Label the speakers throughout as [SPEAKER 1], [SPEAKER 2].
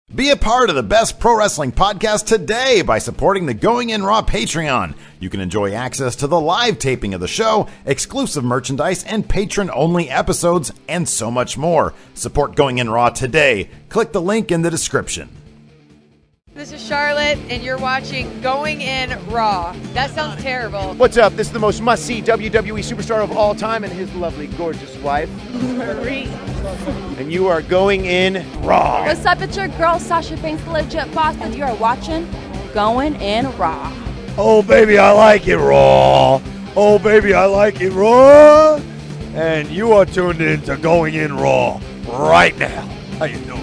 [SPEAKER 1] Be a part of the best pro wrestling podcast today by supporting the Going In Raw Patreon. You can enjoy access to the live taping of the show, exclusive merchandise, and patron-only episodes, and so much more. Support Going In Raw today. Click the link in the description.
[SPEAKER 2] This is Charlotte, and you're watching Going In Raw. That sounds terrible.
[SPEAKER 3] What's up? This is the most must-see WWE superstar of all time and his lovely, gorgeous wife,
[SPEAKER 2] Marie.
[SPEAKER 3] and you are going in Raw.
[SPEAKER 4] What's up? It's your girl, Sasha Banks, the legit boss, and you are watching Going In Raw.
[SPEAKER 3] Oh, baby, I like it raw. Oh, baby, I like it raw. And you are tuned in to Going In Raw right now. How you doing?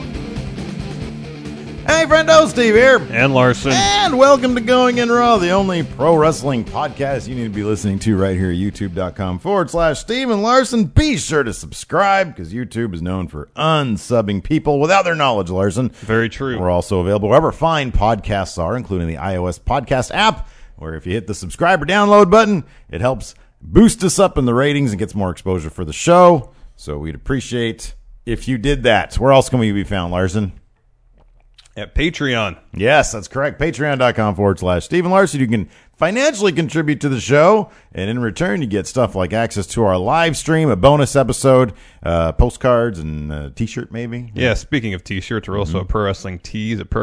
[SPEAKER 1] Hey, friendo, Steve here.
[SPEAKER 5] And Larson.
[SPEAKER 1] And welcome to Going In Raw, the only pro wrestling podcast you need to be listening to right here at youtube.com/Steven Larson. Be sure to subscribe because YouTube is known for unsubbing people without their knowledge, Larson.
[SPEAKER 5] Very true.
[SPEAKER 1] We're also available wherever fine podcasts are, including the iOS podcast app, where if you hit the subscribe or download button, it helps boost us up in the ratings and gets more exposure for the show. So we'd appreciate if you did that. Where else can we be found, Larson?
[SPEAKER 5] At Patreon.
[SPEAKER 1] Yes, that's correct. Patreon.com/Steven Larson. You can financially contribute to the show, and in return, you get stuff like access to our live stream, a bonus episode, postcards, and a t-shirt, maybe.
[SPEAKER 5] Yeah, speaking of t-shirts, we're also at Pro Wrestling Tees at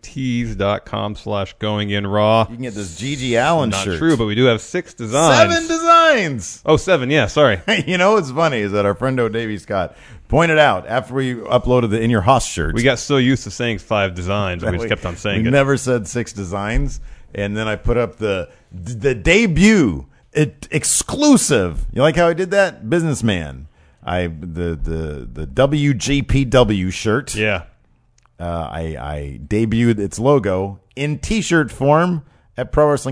[SPEAKER 5] ProWrestlingTees.com/GoingInRaw.
[SPEAKER 1] You can get this Gigi Allen
[SPEAKER 5] Not
[SPEAKER 1] shirt.
[SPEAKER 5] true, but we do have 6 designs.
[SPEAKER 1] 7 designs!
[SPEAKER 5] Oh, 7, yeah, sorry.
[SPEAKER 1] You know what's funny is that our friendo Davey Scott pointed out after we uploaded the In Your Hoss shirts.
[SPEAKER 5] We got so used to saying 5 designs, we just kept on saying
[SPEAKER 1] we
[SPEAKER 5] it.
[SPEAKER 1] never said 6 designs. And then I put up the debut exclusive. You like how I did that? Businessman. The WGPW shirt.
[SPEAKER 5] Yeah.
[SPEAKER 1] I debuted its logo in t-shirt form at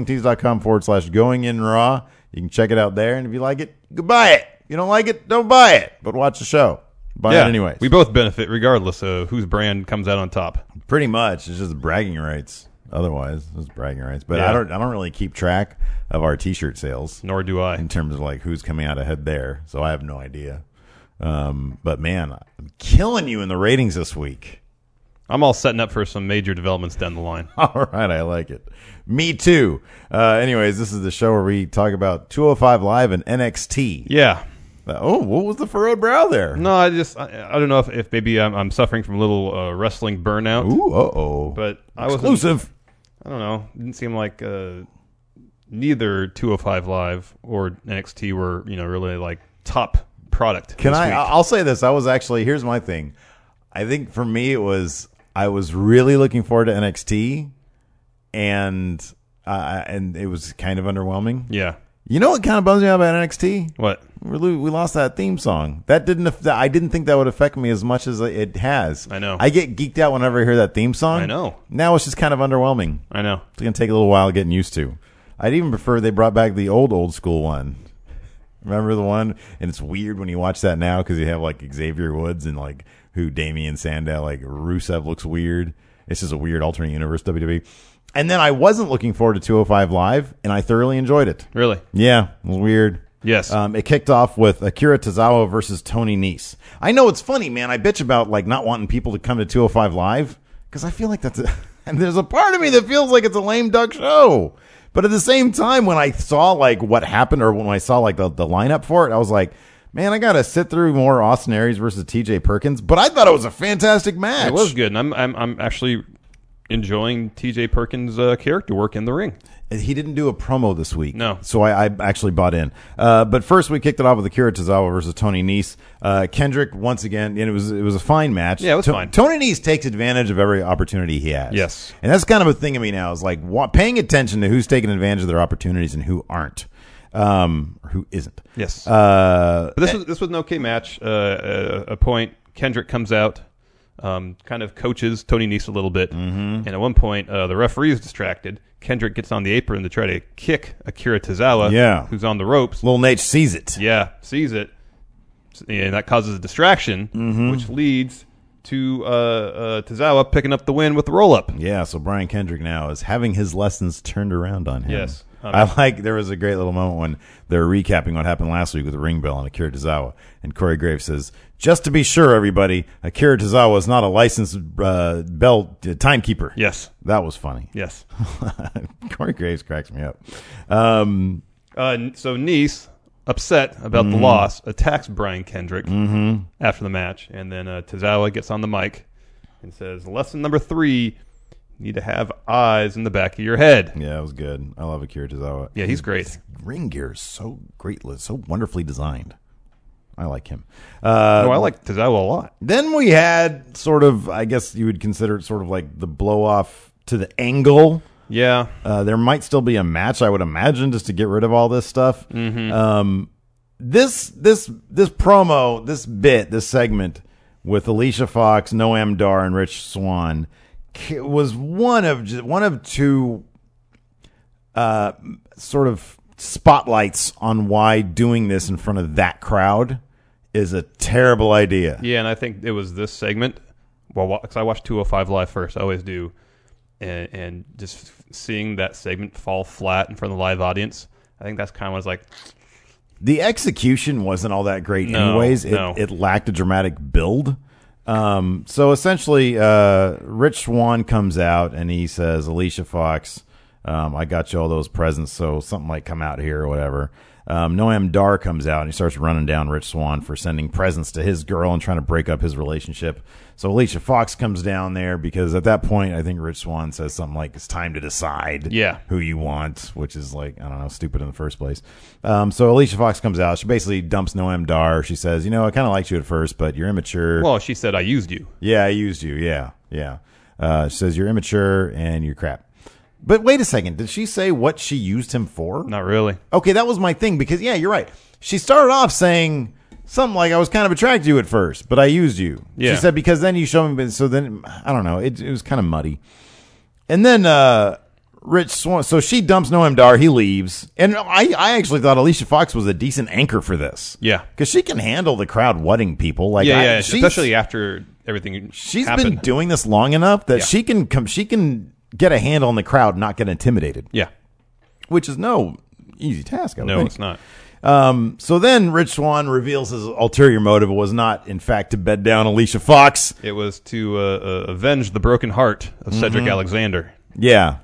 [SPEAKER 1] ProWrestlingTees.com/GoingInRaw. You can check it out there, and if you like it, you can buy it. If you don't like it, don't buy it. But watch the show. Buy it anyways.
[SPEAKER 5] We both benefit regardless of whose brand comes out on top.
[SPEAKER 1] Pretty much. It's just bragging rights. Otherwise, it's bragging rights. But
[SPEAKER 5] Yeah.
[SPEAKER 1] I don't really keep track of our t-shirt sales
[SPEAKER 5] Nor do I.
[SPEAKER 1] in terms of like who's coming out ahead there. So I have no idea. But man, I'm killing you in the ratings this week.
[SPEAKER 5] I'm all setting up for some major developments down the line.
[SPEAKER 1] All right, I like it. Me too. Anyways, this is the show where we talk about 205 Live and NXT.
[SPEAKER 5] Yeah.
[SPEAKER 1] What was the furrowed brow there?
[SPEAKER 5] No, I don't know if maybe I'm suffering from a little wrestling burnout.
[SPEAKER 1] Ooh, uh-oh.
[SPEAKER 5] But I was
[SPEAKER 1] exclusive.
[SPEAKER 5] I don't know. It didn't seem like neither 205 Live or NXT were, really like top product.
[SPEAKER 1] Can
[SPEAKER 5] this
[SPEAKER 1] I?
[SPEAKER 5] week.
[SPEAKER 1] I'll say this. Here's my thing. I think for me, I was really looking forward to NXT, and it was kind of underwhelming.
[SPEAKER 5] Yeah.
[SPEAKER 1] You know what kind of bums me out about NXT?
[SPEAKER 5] What?
[SPEAKER 1] We lost that theme song. I didn't think that would affect me as much as it has.
[SPEAKER 5] I know.
[SPEAKER 1] I get geeked out whenever I hear that theme song.
[SPEAKER 5] I know.
[SPEAKER 1] Now it's just kind of underwhelming.
[SPEAKER 5] I know.
[SPEAKER 1] It's going to take a little while getting used to. I'd even prefer they brought back the old school one. Remember the one? And it's weird when you watch that now because you have like Xavier Woods and like who Damian Sandow, like Rusev looks weird. It's just a weird alternate universe WWE. And then I wasn't looking forward to 205 Live, and I thoroughly enjoyed it.
[SPEAKER 5] Really?
[SPEAKER 1] Yeah, it was weird.
[SPEAKER 5] Yes.
[SPEAKER 1] It kicked off with Akira Tozawa versus Tony Nese. I know it's funny, man. I bitch about like not wanting people to come to 205 Live because I feel like and there's a part of me that feels like it's a lame duck show. But at the same time, when I saw like what happened, or when I saw like the lineup for it, I was like, man, I got to sit through more Austin Aries versus TJ Perkins. But I thought it was a fantastic match.
[SPEAKER 5] It was good, and I'm actually enjoying TJ Perkins' character work in the ring.
[SPEAKER 1] He didn't do a promo this week.
[SPEAKER 5] No.
[SPEAKER 1] So I actually bought in. But first we kicked it off with Akira Tozawa versus Tony Nese. Kendrick, once again, and it was a fine match.
[SPEAKER 5] Yeah, it was fine.
[SPEAKER 1] Tony Nese takes advantage of every opportunity he has.
[SPEAKER 5] Yes.
[SPEAKER 1] And that's kind of a thing of me now, is like paying attention to who's taking advantage of their opportunities and who aren't. Who isn't.
[SPEAKER 5] Yes. But this was an okay match. A point, Kendrick comes out, kind of coaches Tony Nese a little bit. Mm-hmm. And at one point, the referee is distracted. Kendrick gets on the apron to try to kick Akira Tozawa, who's on the ropes.
[SPEAKER 1] Little Nate sees it.
[SPEAKER 5] Yeah, sees it. And that causes a distraction, which leads to Tozawa picking up the win with the roll-up.
[SPEAKER 1] Yeah, so Brian Kendrick now is having his lessons turned around on him.
[SPEAKER 5] Yes.
[SPEAKER 1] There was a great little moment when they're recapping what happened last week with the ring bell and Akira Tozawa, and Corey Graves says, "Just to be sure, everybody, Akira Tozawa is not a licensed bell timekeeper."
[SPEAKER 5] Yes,
[SPEAKER 1] that was funny.
[SPEAKER 5] Yes,
[SPEAKER 1] Corey Graves cracks me up.
[SPEAKER 5] So Nice, upset about the loss, attacks Brian Kendrick after the match, and then Tozawa gets on the mic and says, "Lesson number 3. You need to have eyes in the back of your head."
[SPEAKER 1] Yeah, it was good. I love Akira Tozawa.
[SPEAKER 5] Yeah, he's great.
[SPEAKER 1] His ring gear is so great, so wonderfully designed. I like him.
[SPEAKER 5] I like Tozawa a lot.
[SPEAKER 1] Then we had sort of, I guess you would consider it sort of like the blow off to the angle.
[SPEAKER 5] Yeah.
[SPEAKER 1] There might still be a match, I would imagine, just to get rid of all this stuff. Mm-hmm. This promo, this segment with Alicia Fox, Noam Dar, and Rich Swann was one of two sort of spotlights on why doing this in front of that crowd is a terrible idea.
[SPEAKER 5] Yeah, and I think it was this segment. Well, because I watched 205 Live first, I always do, and just seeing that segment fall flat in front of the live audience, I think that's kind of was like.
[SPEAKER 1] The execution wasn't all that great, anyways. It lacked a dramatic build. So essentially, Rich Swann comes out and he says, "Alicia Fox, I got you all those presents, so something like come out here or whatever." Noam Dar comes out and he starts running down Rich Swann for sending presents to his girl and trying to break up his relationship. So Alicia Fox comes down there because at that point, I think Rich Swann says something like, "It's time to decide who you want," which is like, I don't know, stupid in the first place. So Alicia Fox comes out. She basically dumps Noam Dar. She says, "I kind of liked you at first, but you're immature."
[SPEAKER 5] Well, she said, "I used you."
[SPEAKER 1] Yeah, I used you. Yeah. She says, "You're immature and you're crap." But wait a second. Did she say what she used him for?
[SPEAKER 5] Not really.
[SPEAKER 1] Okay, that was my thing because, yeah, you're right. She started off saying something like, "I was kind of attracted to you at first, but I used you."
[SPEAKER 5] Yeah.
[SPEAKER 1] She said, "Because then you showed me." So then, I don't know. It was kind of muddy. And then Rich Swann. So she dumps Noam Dar. He leaves. And I actually thought Alicia Fox was a decent anchor for this.
[SPEAKER 5] Yeah.
[SPEAKER 1] Because she can handle the crowd wutting people. Like,
[SPEAKER 5] yeah. Especially after everything
[SPEAKER 1] She's
[SPEAKER 5] happened.
[SPEAKER 1] been doing this long enough that she can get a handle on the crowd, not get intimidated.
[SPEAKER 5] Yeah.
[SPEAKER 1] Which is no easy task, I would think.
[SPEAKER 5] It's not.
[SPEAKER 1] So then Rich Swann reveals his ulterior motive was not, in fact, to bed down Alicia Fox.
[SPEAKER 5] It was to avenge the broken heart of Cedric Alexander.
[SPEAKER 1] Yeah.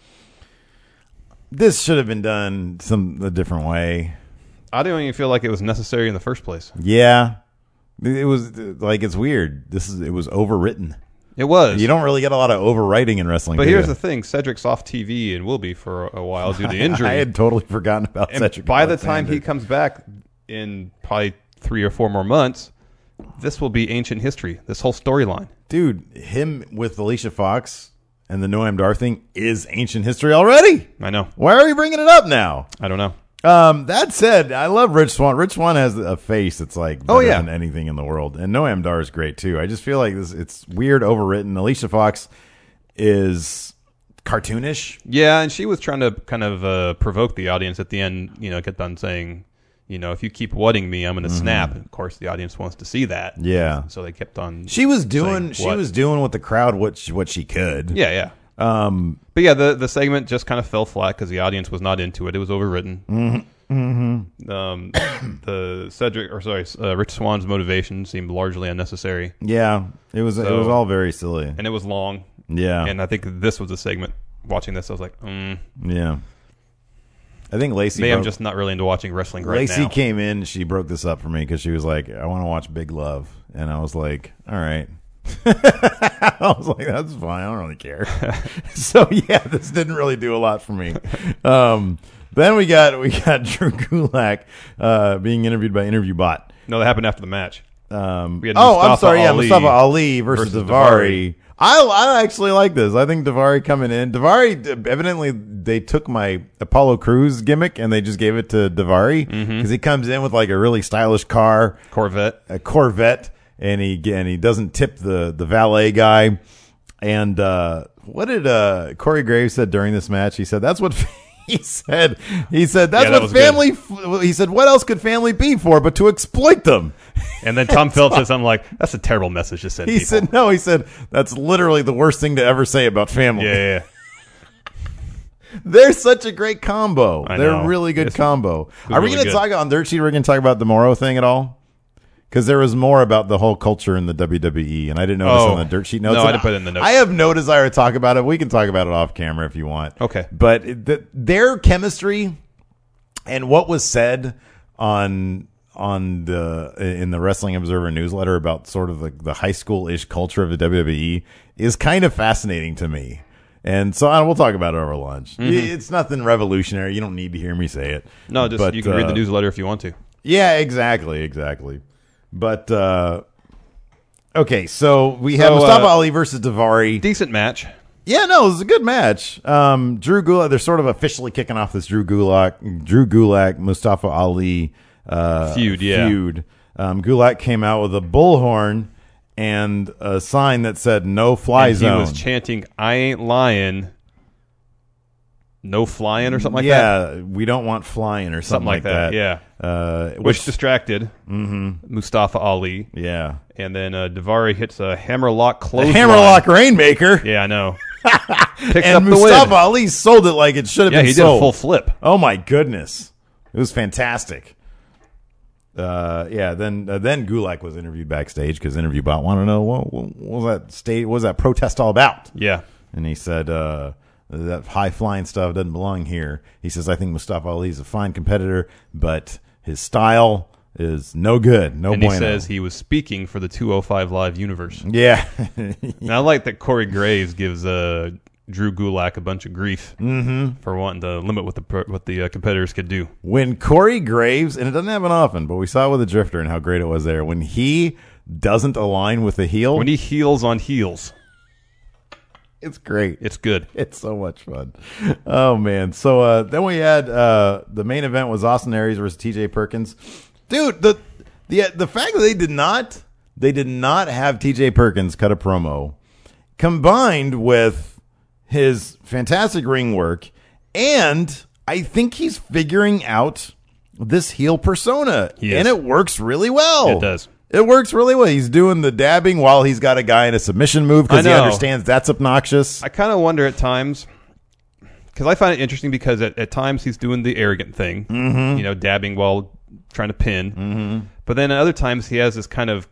[SPEAKER 1] This should have been done a different way.
[SPEAKER 5] I don't even feel like it was necessary in the first place.
[SPEAKER 1] Yeah. It was like, it's weird. It was overwritten.
[SPEAKER 5] It was.
[SPEAKER 1] You don't really get a lot of overwriting in wrestling.
[SPEAKER 5] But here's the thing. Cedric's off TV and will be for a while due to injury.
[SPEAKER 1] I had totally forgotten about Cedric.
[SPEAKER 5] By the time he comes back in probably 3 or 4 more months, this will be ancient history, this whole storyline.
[SPEAKER 1] Dude, him with Alicia Fox and the Noam Dar thing is ancient history already.
[SPEAKER 5] I know.
[SPEAKER 1] Why are you bringing it up now?
[SPEAKER 5] I don't know.
[SPEAKER 1] That said, I love Rich Swann. Rich Swann has a face that's like better than anything in the world. And Noam Dar is great too. I just feel like it's weird, overwritten. Alicia Fox is cartoonish.
[SPEAKER 5] Yeah, and she was trying to kind of provoke the audience at the end, get done saying, if you keep wutting me, I'm going to snap. And of course, the audience wants to see that.
[SPEAKER 1] Yeah.
[SPEAKER 5] So they kept on.
[SPEAKER 1] She was doing with the crowd what she could.
[SPEAKER 5] Yeah. But yeah, the segment just kind of fell flat because the audience was not into it. It was overwritten. Rich Swann's motivation seemed largely unnecessary.
[SPEAKER 1] Yeah, it was all very silly,
[SPEAKER 5] and it was long.
[SPEAKER 1] Yeah,
[SPEAKER 5] and I think this was a segment. Watching this, I was like,
[SPEAKER 1] yeah. I think Lacey.
[SPEAKER 5] I'm just not really into watching wrestling right now.
[SPEAKER 1] Lacey came in. She broke this up for me because she was like, "I want to watch Big Love," and I was like, "All right." I was like, "That's fine. I don't really care." So yeah, this didn't really do a lot for me. Then we got Drew Gulak being interviewed by Interview Bot.
[SPEAKER 5] No, that happened after the match.
[SPEAKER 1] I'm sorry. Yeah, Mustafa Ali versus Daivari. I actually like this. I think Daivari coming in. Daivari, evidently, they took my Apollo Crews gimmick and they just gave it to Daivari because he comes in with like a really stylish car,
[SPEAKER 5] a
[SPEAKER 1] Corvette. And he doesn't tip the valet guy. And what did Corey Graves said during this match? He said that's what he said. He said that's what family. He said what else could family be for but to exploit them?
[SPEAKER 5] And then Tom Phillips said something like, "That's a terrible message to send."
[SPEAKER 1] He said no. He said that's literally the worst thing to ever say about family.
[SPEAKER 5] Yeah.
[SPEAKER 1] They're such a great combo.
[SPEAKER 5] I
[SPEAKER 1] They're
[SPEAKER 5] know.
[SPEAKER 1] a really good combo. Are we
[SPEAKER 5] really
[SPEAKER 1] going to
[SPEAKER 5] good.
[SPEAKER 1] talk on Dirt Sheet? We're going to talk about the Morrow thing at all? Because there was more about the whole culture in the WWE, and I didn't notice on the Dirt Sheet notes.
[SPEAKER 5] No, I
[SPEAKER 1] And
[SPEAKER 5] didn't put it in the notes.
[SPEAKER 1] I have no desire to talk about it. We can talk about it off camera if you want.
[SPEAKER 5] Okay.
[SPEAKER 1] But their chemistry and what was said in the Wrestling Observer newsletter about sort of the high school-ish culture of the WWE is kind of fascinating to me. And so we'll talk about it over lunch. It's nothing revolutionary. You don't need to hear me say it.
[SPEAKER 5] No, just you can read the newsletter if you want to.
[SPEAKER 1] Yeah, exactly. But okay, so we have Mustafa Ali versus Daivari.
[SPEAKER 5] Decent match.
[SPEAKER 1] Yeah, no, it was a good match. Drew Gulak, they're sort of officially kicking off this Drew Gulak, Mustafa Ali
[SPEAKER 5] Feud, yeah.
[SPEAKER 1] Gulak came out with a bullhorn and a sign that said "No Fly
[SPEAKER 5] And
[SPEAKER 1] Zone."
[SPEAKER 5] He was chanting, "I ain't lying, no flying," or something like that.
[SPEAKER 1] Yeah, we don't want flying or something like that.
[SPEAKER 5] Yeah. Which distracted Mustafa Ali.
[SPEAKER 1] Yeah,
[SPEAKER 5] And then Daivari hits a hammerlock clothesline.
[SPEAKER 1] Hammerlock Rainmaker.
[SPEAKER 5] Yeah, I know. Picks up
[SPEAKER 1] And
[SPEAKER 5] the
[SPEAKER 1] Mustafa
[SPEAKER 5] win.
[SPEAKER 1] Ali sold it like it should have
[SPEAKER 5] Yeah,
[SPEAKER 1] been
[SPEAKER 5] he did
[SPEAKER 1] sold.
[SPEAKER 5] a full flip.
[SPEAKER 1] Oh my goodness, it was fantastic. Then Gulak was interviewed backstage because Interview Bot wanted to know what was that protest all about.
[SPEAKER 5] Yeah.
[SPEAKER 1] And he said that high flying stuff doesn't belong here. He says, I think Mustafa Ali is a fine competitor, but his style is no good. No
[SPEAKER 5] And
[SPEAKER 1] bueno.
[SPEAKER 5] he says he was speaking for the 205 Live universe.
[SPEAKER 1] Yeah.
[SPEAKER 5] And I like that Corey Graves gives Drew Gulak a bunch of grief for wanting to limit what the competitors could do.
[SPEAKER 1] When Corey Graves, and it doesn't happen often, but we saw it with the Drifter and how great it was there, when he doesn't align with the heel,
[SPEAKER 5] When he heels on heels,
[SPEAKER 1] it's great.
[SPEAKER 5] it's good.
[SPEAKER 1] It's so much fun. Oh, man. So then we had the main event was Austin Aries versus TJ Perkins. Dude, the fact that they did not have TJ Perkins cut a promo combined with his fantastic ring work, and I think he's figuring out this heel persona, and it works really well.
[SPEAKER 5] It does.
[SPEAKER 1] It works really well. He's doing the dabbing while he's got a guy in a submission move because he
[SPEAKER 5] I know.
[SPEAKER 1] understands that's obnoxious.
[SPEAKER 5] I kind of wonder at times, because I find it interesting because at times he's doing the arrogant thing, dabbing while trying to pin. But then at other times he has this kind of,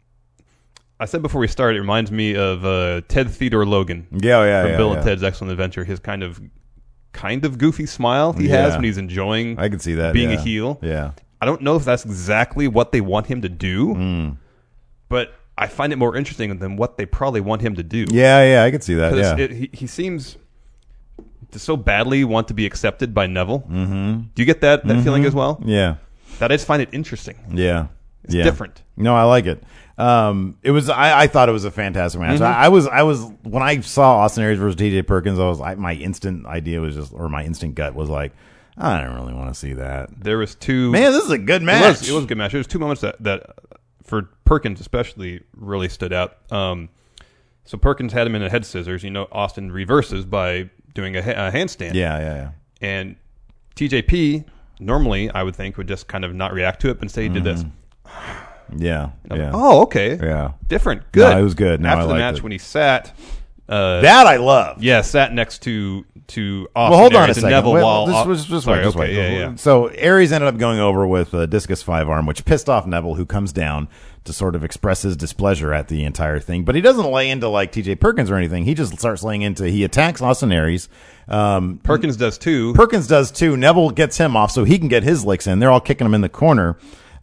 [SPEAKER 5] I said before we started, it reminds me of Ted Theodore Logan.
[SPEAKER 1] From
[SPEAKER 5] Bill and Ted's Excellent Adventure. His kind of goofy smile he has when he's enjoying
[SPEAKER 1] I can see that
[SPEAKER 5] being a heel.
[SPEAKER 1] Yeah.
[SPEAKER 5] I don't know if that's exactly what they want him to do, but I find it more interesting than what they probably want him to do.
[SPEAKER 1] Yeah, I can see that.
[SPEAKER 5] Because
[SPEAKER 1] Yeah.
[SPEAKER 5] he seems to so badly want to be accepted by Neville. Do you get that feeling as well?
[SPEAKER 1] Yeah.
[SPEAKER 5] That I just find it interesting.
[SPEAKER 1] Yeah.
[SPEAKER 5] It's different.
[SPEAKER 1] No, I like it. It was. I thought it was a fantastic match. I was when I saw Austin Aries versus TJ Perkins. My instant idea was my instant gut was like, I don't really want to see that.
[SPEAKER 5] There was two.
[SPEAKER 1] Man, this is a good match.
[SPEAKER 5] It was a good match. There's two moments that for Perkins especially really stood out. So Perkins had him in a head scissors. Austin reverses by doing a handstand.
[SPEAKER 1] Yeah.
[SPEAKER 5] And TJP normally I would think would just kind of not react to it, but instead he did this.
[SPEAKER 1] Yeah.
[SPEAKER 5] Oh, okay.
[SPEAKER 1] Yeah.
[SPEAKER 5] Different. Good.
[SPEAKER 1] No, it was good. No,
[SPEAKER 5] After
[SPEAKER 1] I
[SPEAKER 5] the
[SPEAKER 1] liked
[SPEAKER 5] match
[SPEAKER 1] it.
[SPEAKER 5] when he sat.
[SPEAKER 1] That I love.
[SPEAKER 5] Yeah, sat next to Austin.
[SPEAKER 1] Well, hold on a
[SPEAKER 5] Aries and
[SPEAKER 1] second.
[SPEAKER 5] Neville
[SPEAKER 1] Wait,
[SPEAKER 5] while
[SPEAKER 1] just
[SPEAKER 5] sorry,
[SPEAKER 1] wait. Just
[SPEAKER 5] okay,
[SPEAKER 1] wait.
[SPEAKER 5] yeah.
[SPEAKER 1] So Aries ended up going over with a discus 5-arm, which pissed off Neville, who comes down to sort of express his displeasure at the entire thing. But he doesn't lay into like TJ Perkins or anything. He just starts laying into. He attacks Austin Aries.
[SPEAKER 5] Perkins does too.
[SPEAKER 1] Perkins does too. Neville gets him off so he can get his licks in. They're all kicking him in the corner.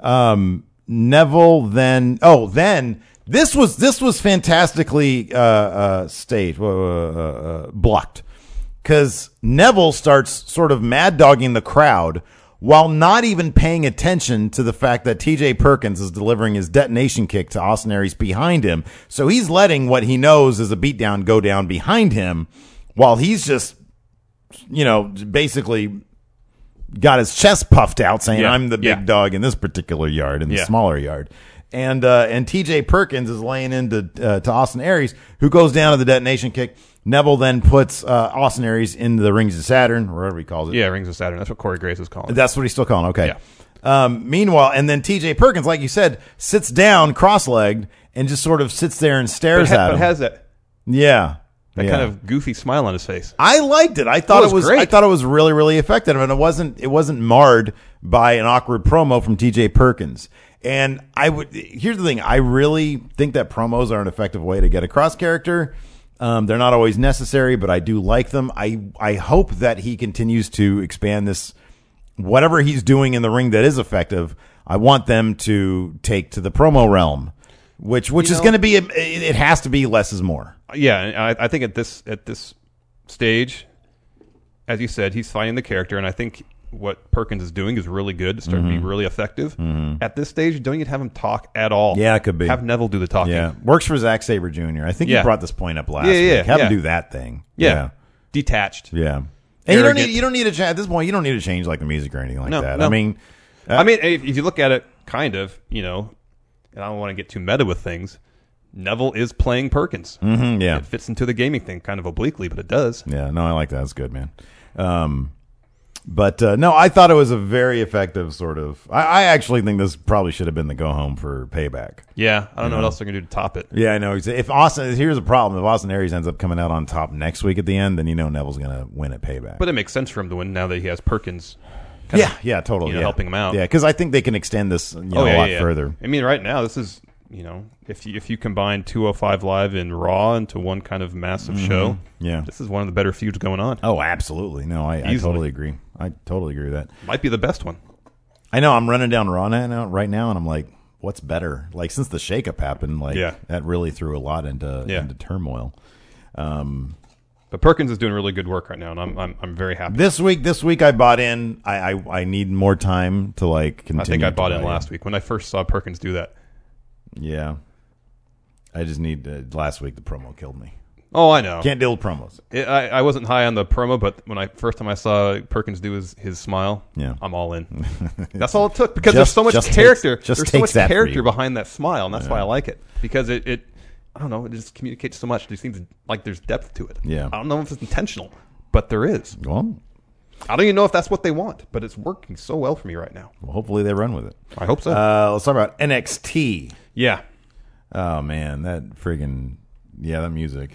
[SPEAKER 1] Neville then this was fantastically staged blocked because Neville starts sort of mad dogging the crowd while not even paying attention to the fact that TJ Perkins is delivering his detonation kick to Austin Aries behind him. So he's letting what he knows is a beatdown go down behind him while he's just basically got his chest puffed out saying, I'm the big dog in this particular yard, in the smaller yard. And TJ Perkins is laying into to Austin Aries, who goes down to the detonation kick. Neville then puts Austin Aries into the Rings of Saturn, or whatever he calls it.
[SPEAKER 5] Yeah, Rings of Saturn. That's what Corey Graves is calling it.
[SPEAKER 1] That's what he's still calling it. Okay.
[SPEAKER 5] Yeah.
[SPEAKER 1] Meanwhile, and then TJ Perkins, like you said, sits down cross-legged and just sort of sits there and stares at him.
[SPEAKER 5] But has that.
[SPEAKER 1] Yeah.
[SPEAKER 5] That kind of goofy smile on his face.
[SPEAKER 1] I liked it. I thought it was
[SPEAKER 5] great.
[SPEAKER 1] I thought it was really, really effective, and it wasn't marred by an awkward promo from T.J. Perkins. And here's the thing: I really think that promos are an effective way to get across character. They're not always necessary, but I do like them. I hope that he continues to expand this. Whatever he's doing in the ring that is effective, I want them to take to the promo realm, which is going to be. It has to be less is more.
[SPEAKER 5] Yeah, I think at this stage, as you said, he's finding the character, and I think what Perkins is doing is really good. It's starting to be really effective. At this stage, don't even have him talk at all.
[SPEAKER 1] Yeah, it could be.
[SPEAKER 5] Have Neville do the talking.
[SPEAKER 1] Yeah, works for Zack Sabre Jr. I think you brought this point up last week. Have him do that thing.
[SPEAKER 5] Yeah. Detached.
[SPEAKER 1] Yeah. And you don't need to at this point. You don't need to change like the music or anything like that.
[SPEAKER 5] No.
[SPEAKER 1] I mean,
[SPEAKER 5] if you look at it, kind of, and I don't want to get too meta with things. Neville is playing Perkins.
[SPEAKER 1] Yeah,
[SPEAKER 5] it fits into the gaming thing kind of obliquely, but it does.
[SPEAKER 1] Yeah, no, I like that. That's good, man. But no, I thought it was a very effective sort of. I actually think this probably should have been the go home for Payback.
[SPEAKER 5] Yeah, I don't know what else they're gonna do to top it.
[SPEAKER 1] Yeah, I know. Here's a problem: if Austin Aries ends up coming out on top next week at the end, then Neville's gonna win at Payback.
[SPEAKER 5] But it makes sense for him to win now that he has Perkins.
[SPEAKER 1] Totally.
[SPEAKER 5] Helping him out.
[SPEAKER 1] Yeah, because I think they can extend this a lot further.
[SPEAKER 5] I mean, right now this is if you combine 205 Live and Raw into one kind of massive show, this is one of the better feuds going on.
[SPEAKER 1] Oh, absolutely. No, I totally agree. I totally agree with that.
[SPEAKER 5] Might be the best one.
[SPEAKER 1] I know. I'm running down Raw right now, and I'm like, what's better? Like, since the shakeup happened, that really threw a lot into turmoil.
[SPEAKER 5] But Perkins is doing really good work right now, and I'm very happy.
[SPEAKER 1] This week I bought in. I need more time to continue.
[SPEAKER 5] I think I bought in last week when I first saw Perkins do that.
[SPEAKER 1] Yeah, I just need last week the promo killed me.
[SPEAKER 5] Oh, I know.
[SPEAKER 1] Can't deal with promos.
[SPEAKER 5] I wasn't high on the promo, but when first time I saw Perkins do his smile, I'm all in. That's all it took because there's so much character. There's so much character behind that smile, and that's why I like it because it I don't know, it just communicates so much. It seems like there's depth to it.
[SPEAKER 1] Yeah,
[SPEAKER 5] I don't know if it's intentional, but there is.
[SPEAKER 1] Well,
[SPEAKER 5] I don't even know if that's what they want, but it's working so well for me right now.
[SPEAKER 1] Well, hopefully they run with it.
[SPEAKER 5] I hope so.
[SPEAKER 1] Let's talk about NXT.
[SPEAKER 5] Yeah.
[SPEAKER 1] Oh man, that friggin' that music.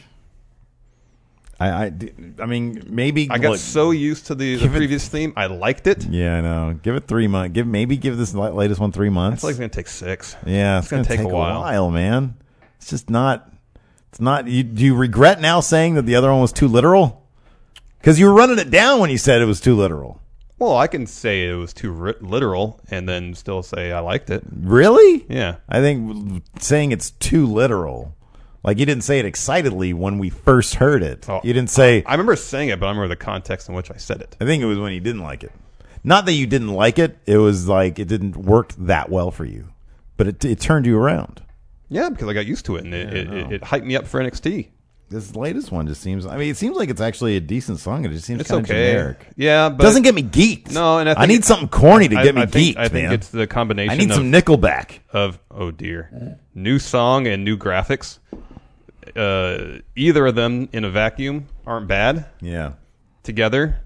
[SPEAKER 1] I mean, maybe
[SPEAKER 5] I got so used to the previous theme. I liked it.
[SPEAKER 1] Yeah, I know. Give it 3 months. Give this latest one 3 months.
[SPEAKER 5] I feel like it's gonna take 6.
[SPEAKER 1] Yeah, it's gonna take a while, man. It's just not. It's not. Do you regret now saying that the other one was too literal? Because you were running it down when you said it was too literal.
[SPEAKER 5] Well, I can say it was too literal and then still say I liked it.
[SPEAKER 1] Really?
[SPEAKER 5] Yeah.
[SPEAKER 1] I think saying it's too literal. Like, you didn't say it excitedly when we first heard it. You didn't say...
[SPEAKER 5] I remember saying it, but I remember the context in which I said it.
[SPEAKER 1] I think it was when you didn't like it. Not that you didn't like it. It was like it didn't work that well for you. But it turned you around.
[SPEAKER 5] Yeah, because I got used to it, and it hyped me up for NXT.
[SPEAKER 1] This latest one just seems... I mean, it seems like it's actually a decent song. It just seems kind of
[SPEAKER 5] okay.
[SPEAKER 1] generic.
[SPEAKER 5] Yeah, but...
[SPEAKER 1] It doesn't get me geeked.
[SPEAKER 5] No, and
[SPEAKER 1] I need something corny to get me geeked,
[SPEAKER 5] I think it's the combination
[SPEAKER 1] I need some Nickelback.
[SPEAKER 5] Oh, dear. New song and new graphics. Either of them in a vacuum aren't bad.
[SPEAKER 1] Yeah.
[SPEAKER 5] Together.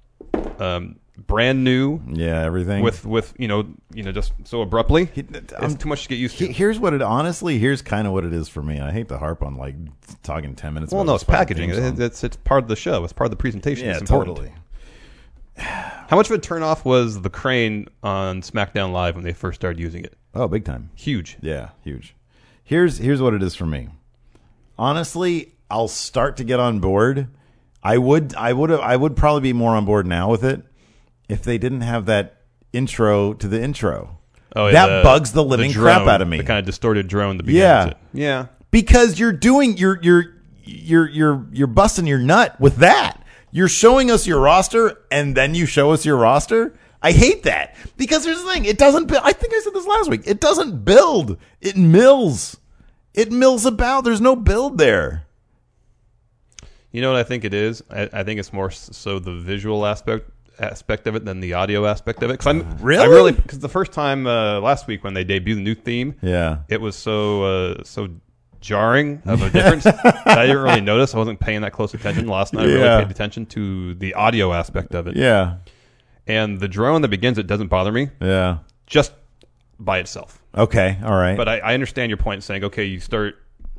[SPEAKER 5] Brand new.
[SPEAKER 1] Yeah, everything.
[SPEAKER 5] With just so abruptly. It's too much to get used to.
[SPEAKER 1] Here's kind of what it is for me. I hate to harp on talking 10 minutes.
[SPEAKER 5] Well, no, it's packaging. It's part of the show. It's part of the presentation.
[SPEAKER 1] Yeah,
[SPEAKER 5] it's important.
[SPEAKER 1] Totally.
[SPEAKER 5] How much of a turnoff was the crane on SmackDown Live when they first started using it?
[SPEAKER 1] Oh, big time.
[SPEAKER 5] Huge.
[SPEAKER 1] Yeah, huge. Here's what it is for me. Honestly, I'll start to get on board. I would probably be more on board now with it if they didn't have that intro to the intro. Oh, yeah, that bugs the living crap out of me.
[SPEAKER 5] The kind of distorted drone. The beginning. Yeah.
[SPEAKER 1] Because you're doing you're busting your nut with that. You're showing us your roster, and then you show us your roster. I hate that because here's the thing: it doesn't. I think I said this last week. It doesn't build. It mills. It mills about. There's no build there.
[SPEAKER 5] You know what I think it is? I think it's more so the visual aspect of it than the audio aspect of it.
[SPEAKER 1] Really?
[SPEAKER 5] Because the first time last week when they debuted the new theme, it was so jarring of a difference that I didn't really notice. I wasn't paying that close attention. Last night I really paid attention to the audio aspect of it.
[SPEAKER 1] Yeah.
[SPEAKER 5] And the drone that begins it doesn't bother me.
[SPEAKER 1] Yeah.
[SPEAKER 5] Just by itself.
[SPEAKER 1] Okay. All right.
[SPEAKER 5] But I understand your point in saying, okay, you start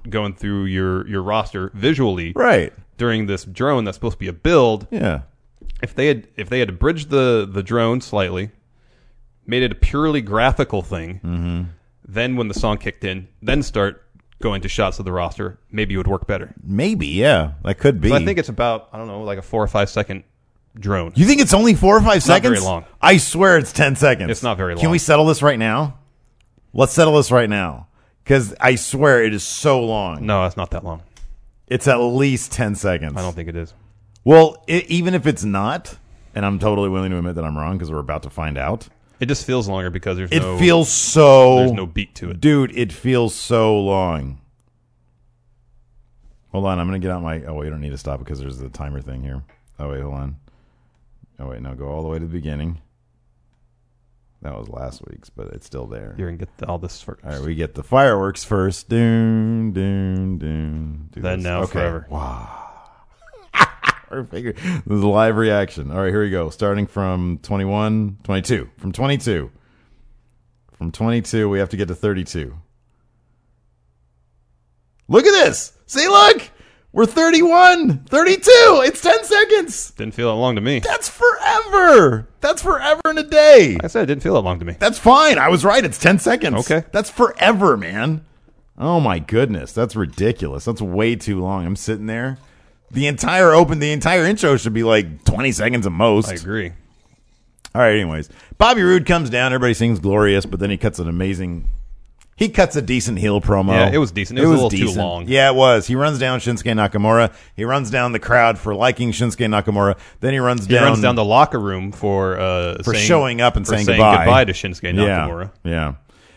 [SPEAKER 5] going through your roster visually
[SPEAKER 1] Right.
[SPEAKER 5] during this drone that's supposed to be a build.
[SPEAKER 1] Yeah.
[SPEAKER 5] If they had bridged the drone slightly, made it a purely graphical thing, then when the song kicked in, then start going to shots of the roster, maybe it would work better.
[SPEAKER 1] Maybe, yeah. That could be.
[SPEAKER 5] So I think it's about, I don't know, like a 4 or 5 second drone.
[SPEAKER 1] You think it's only 4 or 5 seconds?
[SPEAKER 5] very long.
[SPEAKER 1] I swear it's 10 seconds.
[SPEAKER 5] It's not very long.
[SPEAKER 1] Can we settle this right now? Let's settle this right now. Because I swear it is so long.
[SPEAKER 5] No, it's not that long.
[SPEAKER 1] It's at least 10 seconds.
[SPEAKER 5] I don't think it is.
[SPEAKER 1] Well, even if it's not, and I'm totally willing to admit that I'm wrong because we're about to find out.
[SPEAKER 5] It just feels longer because there's
[SPEAKER 1] there's
[SPEAKER 5] no beat to it.
[SPEAKER 1] Dude, it feels so long. Hold on, I'm going to get out my... Oh, wait, you don't need to stop because there's the timer thing here. Oh, wait, hold on. Oh, wait, no, go all the way to the beginning. That was last week's, but it's still there.
[SPEAKER 5] You're going to get all this first.
[SPEAKER 1] All right, we get the fireworks first. Doon, doon, doon.
[SPEAKER 5] Then now forever.
[SPEAKER 1] Wow. This is a live reaction. All right, here we go. Starting from 22. From 22. From 22, we have to get to 32. Look at this. See, look. We're 31. 32. It's 10 seconds.
[SPEAKER 5] Didn't feel that long to me.
[SPEAKER 1] That's forever. That's forever in a day.
[SPEAKER 5] Like I said, it didn't feel that long to me.
[SPEAKER 1] That's fine. I was right. It's 10 seconds.
[SPEAKER 5] Okay.
[SPEAKER 1] That's forever, man. Oh, my goodness. That's ridiculous. That's way too long. I'm sitting there. The entire intro should be like 20 seconds at most.
[SPEAKER 5] I agree.
[SPEAKER 1] All right, anyways. Bobby Roode comes down. Everybody sings Glorious, but then he cuts a decent heel promo.
[SPEAKER 5] Yeah, it was decent. It was a little too long.
[SPEAKER 1] Yeah, it was. He runs down Shinsuke Nakamura. He runs down the crowd for liking Shinsuke Nakamura. Then he runs down
[SPEAKER 5] the locker room for
[SPEAKER 1] showing up and saying
[SPEAKER 5] goodbye to Shinsuke Nakamura.
[SPEAKER 1] Yeah.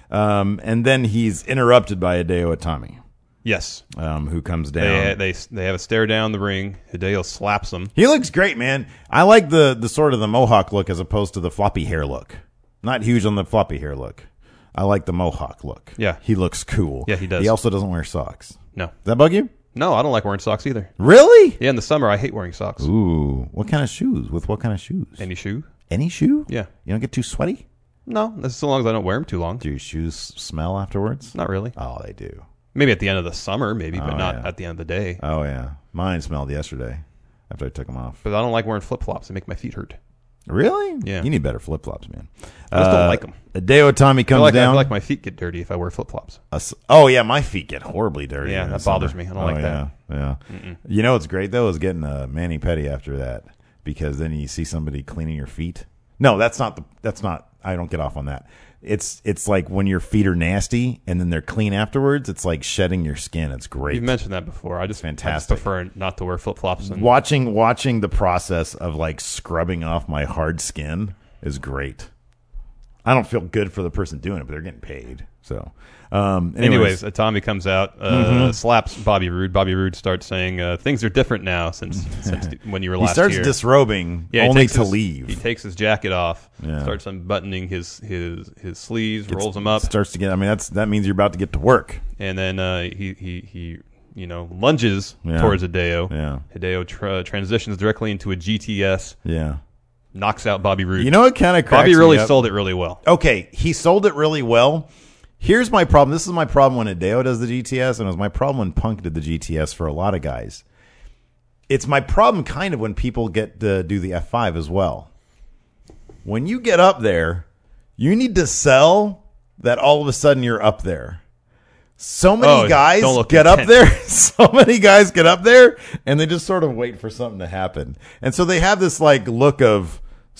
[SPEAKER 1] And then he's interrupted by Hideo Itami.
[SPEAKER 5] Yes.
[SPEAKER 1] Who comes down.
[SPEAKER 5] They have a stare down the ring. Hideo slaps him.
[SPEAKER 1] He looks great, man. I like the sort of the mohawk look as opposed to the floppy hair look. Not huge on the floppy hair look. I like the mohawk look.
[SPEAKER 5] Yeah.
[SPEAKER 1] He looks cool.
[SPEAKER 5] Yeah, he does.
[SPEAKER 1] He also doesn't wear socks.
[SPEAKER 5] No.
[SPEAKER 1] Does that bug you?
[SPEAKER 5] No, I don't like wearing socks either.
[SPEAKER 1] Really?
[SPEAKER 5] Yeah, in the summer, I hate wearing socks.
[SPEAKER 1] Ooh. What kind of shoes? With what kind of shoes?
[SPEAKER 5] Any shoe?
[SPEAKER 1] Any shoe?
[SPEAKER 5] Yeah.
[SPEAKER 1] You don't get too sweaty?
[SPEAKER 5] No, that's so long as I don't wear them too long.
[SPEAKER 1] Do your shoes smell afterwards?
[SPEAKER 5] Not really.
[SPEAKER 1] Oh, they do.
[SPEAKER 5] Maybe at the end of the summer, but not
[SPEAKER 1] yeah.
[SPEAKER 5] at the end of the day.
[SPEAKER 1] Oh, yeah. Mine smelled yesterday after I took them off.
[SPEAKER 5] But I don't like wearing flip-flops. They make my feet hurt.
[SPEAKER 1] Really?
[SPEAKER 5] Yeah.
[SPEAKER 1] You need better flip-flops, man.
[SPEAKER 5] I just don't like them.
[SPEAKER 1] Hideo Itami comes
[SPEAKER 5] I
[SPEAKER 1] down.
[SPEAKER 5] feel like my feet get dirty if I wear flip-flops.
[SPEAKER 1] Oh, yeah, my feet get horribly dirty.
[SPEAKER 5] Yeah,
[SPEAKER 1] in the
[SPEAKER 5] that bothers
[SPEAKER 1] summer.
[SPEAKER 5] me. I don't like that.
[SPEAKER 1] Yeah. You know what's great, though, is getting a mani-pedi after that, because then you see somebody cleaning your feet. No, that's not. I don't get off on that. It's like when your feet are nasty and then they're clean afterwards. It's like shedding your skin. It's great.
[SPEAKER 5] You've mentioned that before. I just
[SPEAKER 1] Fantastic.
[SPEAKER 5] prefer not to wear flip-flops.
[SPEAKER 1] Watching the process of like scrubbing off my hard skin is great. I don't feel good for the person doing it, but they're getting paid. So,
[SPEAKER 5] anyways, Itami comes out, slaps Bobby Roode. Bobby Roode starts saying things are different now since when you were last here.
[SPEAKER 1] He starts disrobing only to leave.
[SPEAKER 5] He takes his jacket off,
[SPEAKER 1] Yeah.
[SPEAKER 5] starts unbuttoning his sleeves, rolls them up,
[SPEAKER 1] Starts to get. I mean, that means you're about to get to work.
[SPEAKER 5] and then he lunges
[SPEAKER 1] Yeah.
[SPEAKER 5] towards Hideo.
[SPEAKER 1] Yeah.
[SPEAKER 5] Hideo transitions directly into a GTS,
[SPEAKER 1] Yeah.
[SPEAKER 5] knocks out Bobby Roode.
[SPEAKER 1] You know what kind of cracks
[SPEAKER 5] Bobby really
[SPEAKER 1] me up?
[SPEAKER 5] sold it really well.
[SPEAKER 1] Okay, he sold it really well. Here's my problem. This is my problem when Hideo does the GTS, and it was my problem when Punk did the GTS for a lot of guys. It's my problem kind of when people get to do the F5 as well. When you get up there, you need to sell that all of a sudden you're up there. So many guys
[SPEAKER 5] don't look
[SPEAKER 1] get up
[SPEAKER 5] content.
[SPEAKER 1] there. So many guys get up there, and they just sort of wait for something to happen. And so they have this like look of,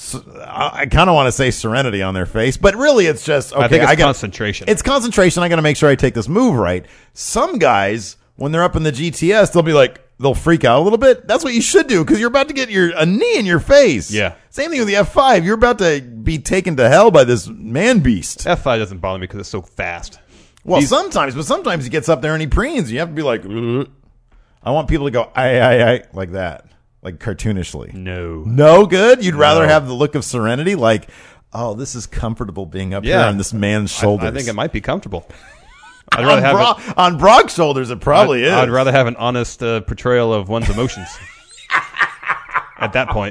[SPEAKER 1] I kind of want to say serenity on their face, but really it's just, okay,
[SPEAKER 5] I think it's concentration.
[SPEAKER 1] It's concentration. I got to make sure I take this move right. Some guys, when they're up in the GTS, they'll be like, they'll freak out a little bit. That's what you should do, because you're about to get a knee in your face.
[SPEAKER 5] Yeah.
[SPEAKER 1] Same thing with the F5. You're about to be taken to hell by this man beast.
[SPEAKER 5] F5 doesn't bother me because it's so fast.
[SPEAKER 1] Well, sometimes he gets up there and he preens. You have to be like, ugh. I want people to go, I, like that. Like cartoonishly. No good? You'd rather have the look of serenity? Like, oh, this is comfortable being up here on this man's shoulders.
[SPEAKER 5] I think it might be comfortable. I'd rather have
[SPEAKER 1] on Brock's shoulders, it probably is.
[SPEAKER 5] I'd rather have an honest portrayal of one's emotions at that point.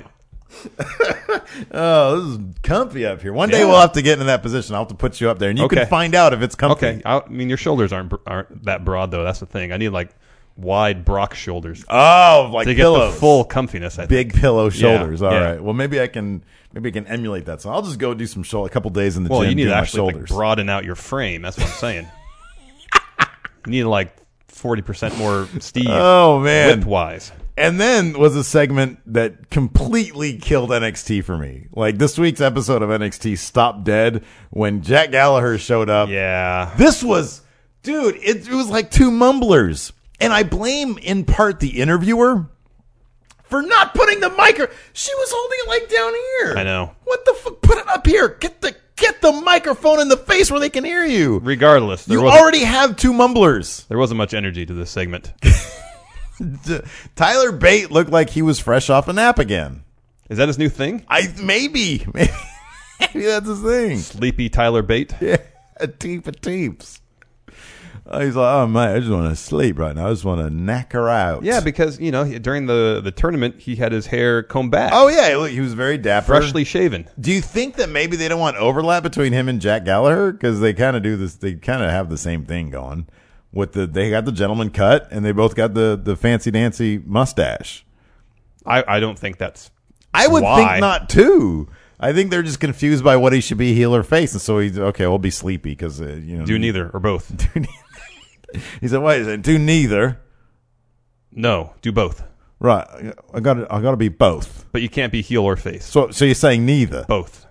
[SPEAKER 1] Oh, this is comfy up here. One day we'll have to get in that position. I'll have to put you up there, and you can find out if it's comfy.
[SPEAKER 5] Okay. I mean, your shoulders aren't that broad, though. That's the thing. I need, like, wide Brock shoulders.
[SPEAKER 1] Oh, like
[SPEAKER 5] to
[SPEAKER 1] pillows.
[SPEAKER 5] get the full comfiness, I think.
[SPEAKER 1] Big pillow shoulders.
[SPEAKER 5] Yeah,
[SPEAKER 1] All
[SPEAKER 5] yeah.
[SPEAKER 1] right. Well, maybe I can emulate that. So I'll just go do some a couple days in the
[SPEAKER 5] Well,
[SPEAKER 1] gym.
[SPEAKER 5] you need
[SPEAKER 1] do
[SPEAKER 5] to
[SPEAKER 1] my
[SPEAKER 5] actually like,
[SPEAKER 1] shoulders.
[SPEAKER 5] broaden out your frame. That's what I'm saying. You need, like, 40% more Steve width-wise.
[SPEAKER 1] And then was a segment that completely killed NXT for me. Like this week's episode of NXT stopped dead when Jack Gallagher showed up.
[SPEAKER 5] Yeah.
[SPEAKER 1] This was, dude, it was like two mumblers. And I blame in part the interviewer for not putting the she was holding it like down here.
[SPEAKER 5] I know.
[SPEAKER 1] What the fuck? Put it up here. Get the microphone in the face where they can hear you.
[SPEAKER 5] Regardless,
[SPEAKER 1] You already have two mumblers.
[SPEAKER 5] there wasn't much energy to this segment.
[SPEAKER 1] Tyler Bate looked like he was fresh off a nap again.
[SPEAKER 5] Is that his new thing?
[SPEAKER 1] Maybe that's his thing.
[SPEAKER 5] Sleepy Tyler Bate?
[SPEAKER 1] Yeah, a teep of teeps. He's like, oh man, I just want to sleep right now. I just want to knock her out.
[SPEAKER 5] Yeah, because during the tournament, he had his hair combed back.
[SPEAKER 1] Oh yeah, look, he was very dapper,
[SPEAKER 5] freshly shaven.
[SPEAKER 1] Do you think that maybe they don't want overlap between him and Jack Gallagher because they kind of do this? They kind of have the same thing going. They got the gentleman cut, and they both got the fancy dancy mustache.
[SPEAKER 5] I don't think that's.
[SPEAKER 1] I would
[SPEAKER 5] why.
[SPEAKER 1] think not too. I think they're just confused by what he should be, heel or face, and so he's okay. We'll be sleepy because
[SPEAKER 5] do neither or both.
[SPEAKER 1] He said, "Wait, do neither."
[SPEAKER 5] No, do both.
[SPEAKER 1] Right, I got to be both.
[SPEAKER 5] But you can't be heel or face.
[SPEAKER 1] So you're saying neither?
[SPEAKER 5] Both.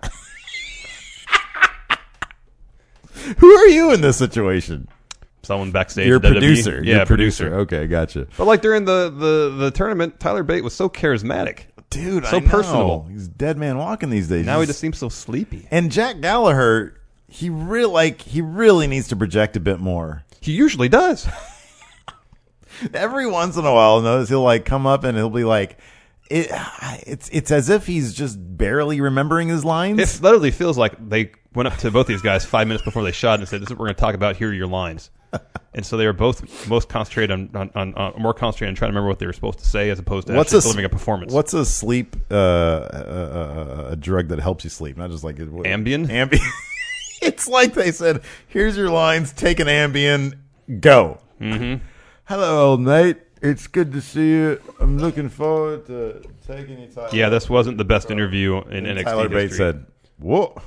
[SPEAKER 1] Who are you in this situation?
[SPEAKER 5] Someone backstage.
[SPEAKER 1] You're a
[SPEAKER 5] at WWE.
[SPEAKER 1] producer.
[SPEAKER 5] Yeah,
[SPEAKER 1] You're a producer. Okay, gotcha.
[SPEAKER 5] But like during the tournament, Tyler Bate was so charismatic.
[SPEAKER 1] Dude,
[SPEAKER 5] so
[SPEAKER 1] I know.
[SPEAKER 5] personable.
[SPEAKER 1] He's a dead man walking these days.
[SPEAKER 5] Now he just seems so sleepy.
[SPEAKER 1] And Jack Gallagher, he really needs to project a bit more.
[SPEAKER 5] He usually does.
[SPEAKER 1] Every once in a while, notice he'll like come up and he'll be like, it's as if he's just barely remembering his lines.
[SPEAKER 5] It literally feels like they went up to both these guys 5 minutes before they shot and said, "This is what we're going to talk about. Here are your lines." And so they were both more concentrated on trying to remember what they were supposed to say as opposed to actually delivering a performance.
[SPEAKER 1] What's a sleep a drug that helps you sleep? Not just like
[SPEAKER 5] Ambien.
[SPEAKER 1] Ambien. It's like they said, "Here's your lines. Take an Ambien. Go." Mm-hmm. Hello, old mate. It's good to see you. I'm looking forward to taking your time.
[SPEAKER 5] Yeah, this wasn't the best interview in NXT
[SPEAKER 1] Tyler Bate said, "Whoa."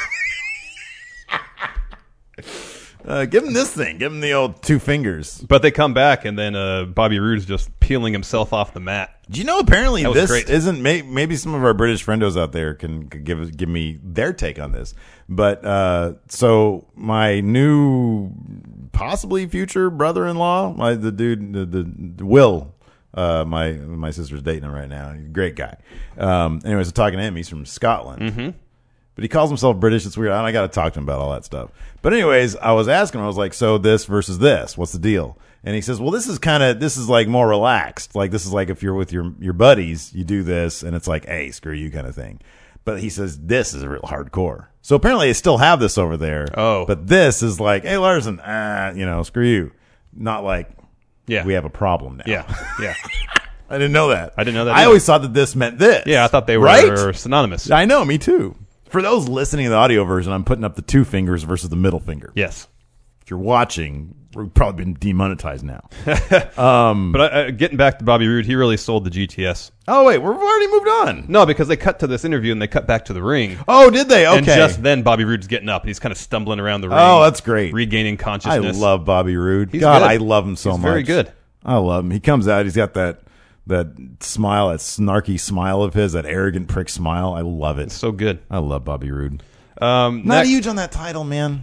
[SPEAKER 1] Give him this thing. Give him the old two fingers.
[SPEAKER 5] But they come back, and then Bobby Roode's just peeling himself off the mat.
[SPEAKER 1] Do you know? Apparently, this
[SPEAKER 5] great.
[SPEAKER 1] isn't. Maybe some of our British friendos out there can give me their take on this. But so my new, possibly future brother-in-law, the dude, the Will. My sister's dating him right now. He's a great guy. Anyways, I'm talking to him. He's from Scotland. Mm-hmm. But he calls himself British. It's weird. I got to talk to him about all that stuff. But anyways, I was asking him, I was like, so this versus this, what's the deal? And he says, well, this is like more relaxed. Like this is like if you're with your buddies, you do this and it's like, hey, screw you kind of thing. But he says, this is real hardcore. So apparently they still have this over there.
[SPEAKER 5] Oh.
[SPEAKER 1] But this is like, hey, Larson, screw you. Not like,
[SPEAKER 5] yeah,
[SPEAKER 1] we have a problem now.
[SPEAKER 5] Yeah.
[SPEAKER 1] I didn't know that.
[SPEAKER 5] I didn't know that
[SPEAKER 1] I
[SPEAKER 5] either.
[SPEAKER 1] always thought that this meant this.
[SPEAKER 5] Yeah, I thought they were
[SPEAKER 1] right?
[SPEAKER 5] synonymous.
[SPEAKER 1] I know, me too. For those listening to the audio version, I'm putting up the two fingers versus the middle finger.
[SPEAKER 5] Yes.
[SPEAKER 1] If you're watching, we've probably been demonetized now.
[SPEAKER 5] But getting back to Bobby Roode, he really sold the GTS.
[SPEAKER 1] Oh, wait, we've already moved on.
[SPEAKER 5] No, because they cut to this interview and they cut back to the ring.
[SPEAKER 1] Oh, did they? Okay.
[SPEAKER 5] And just then Bobby Roode's getting up. He's kind of stumbling around the ring.
[SPEAKER 1] Oh, that's great.
[SPEAKER 5] Regaining
[SPEAKER 1] I
[SPEAKER 5] consciousness.
[SPEAKER 1] love Bobby Roode.
[SPEAKER 5] He's
[SPEAKER 1] God,
[SPEAKER 5] good.
[SPEAKER 1] I love him so much.
[SPEAKER 5] He's very good.
[SPEAKER 1] I love him. He comes out, he's got that smile, that snarky smile of his, that arrogant prick smile. I love it.
[SPEAKER 5] So good.
[SPEAKER 1] I love Bobby Roode.
[SPEAKER 5] Not
[SPEAKER 1] Not huge on that title, man.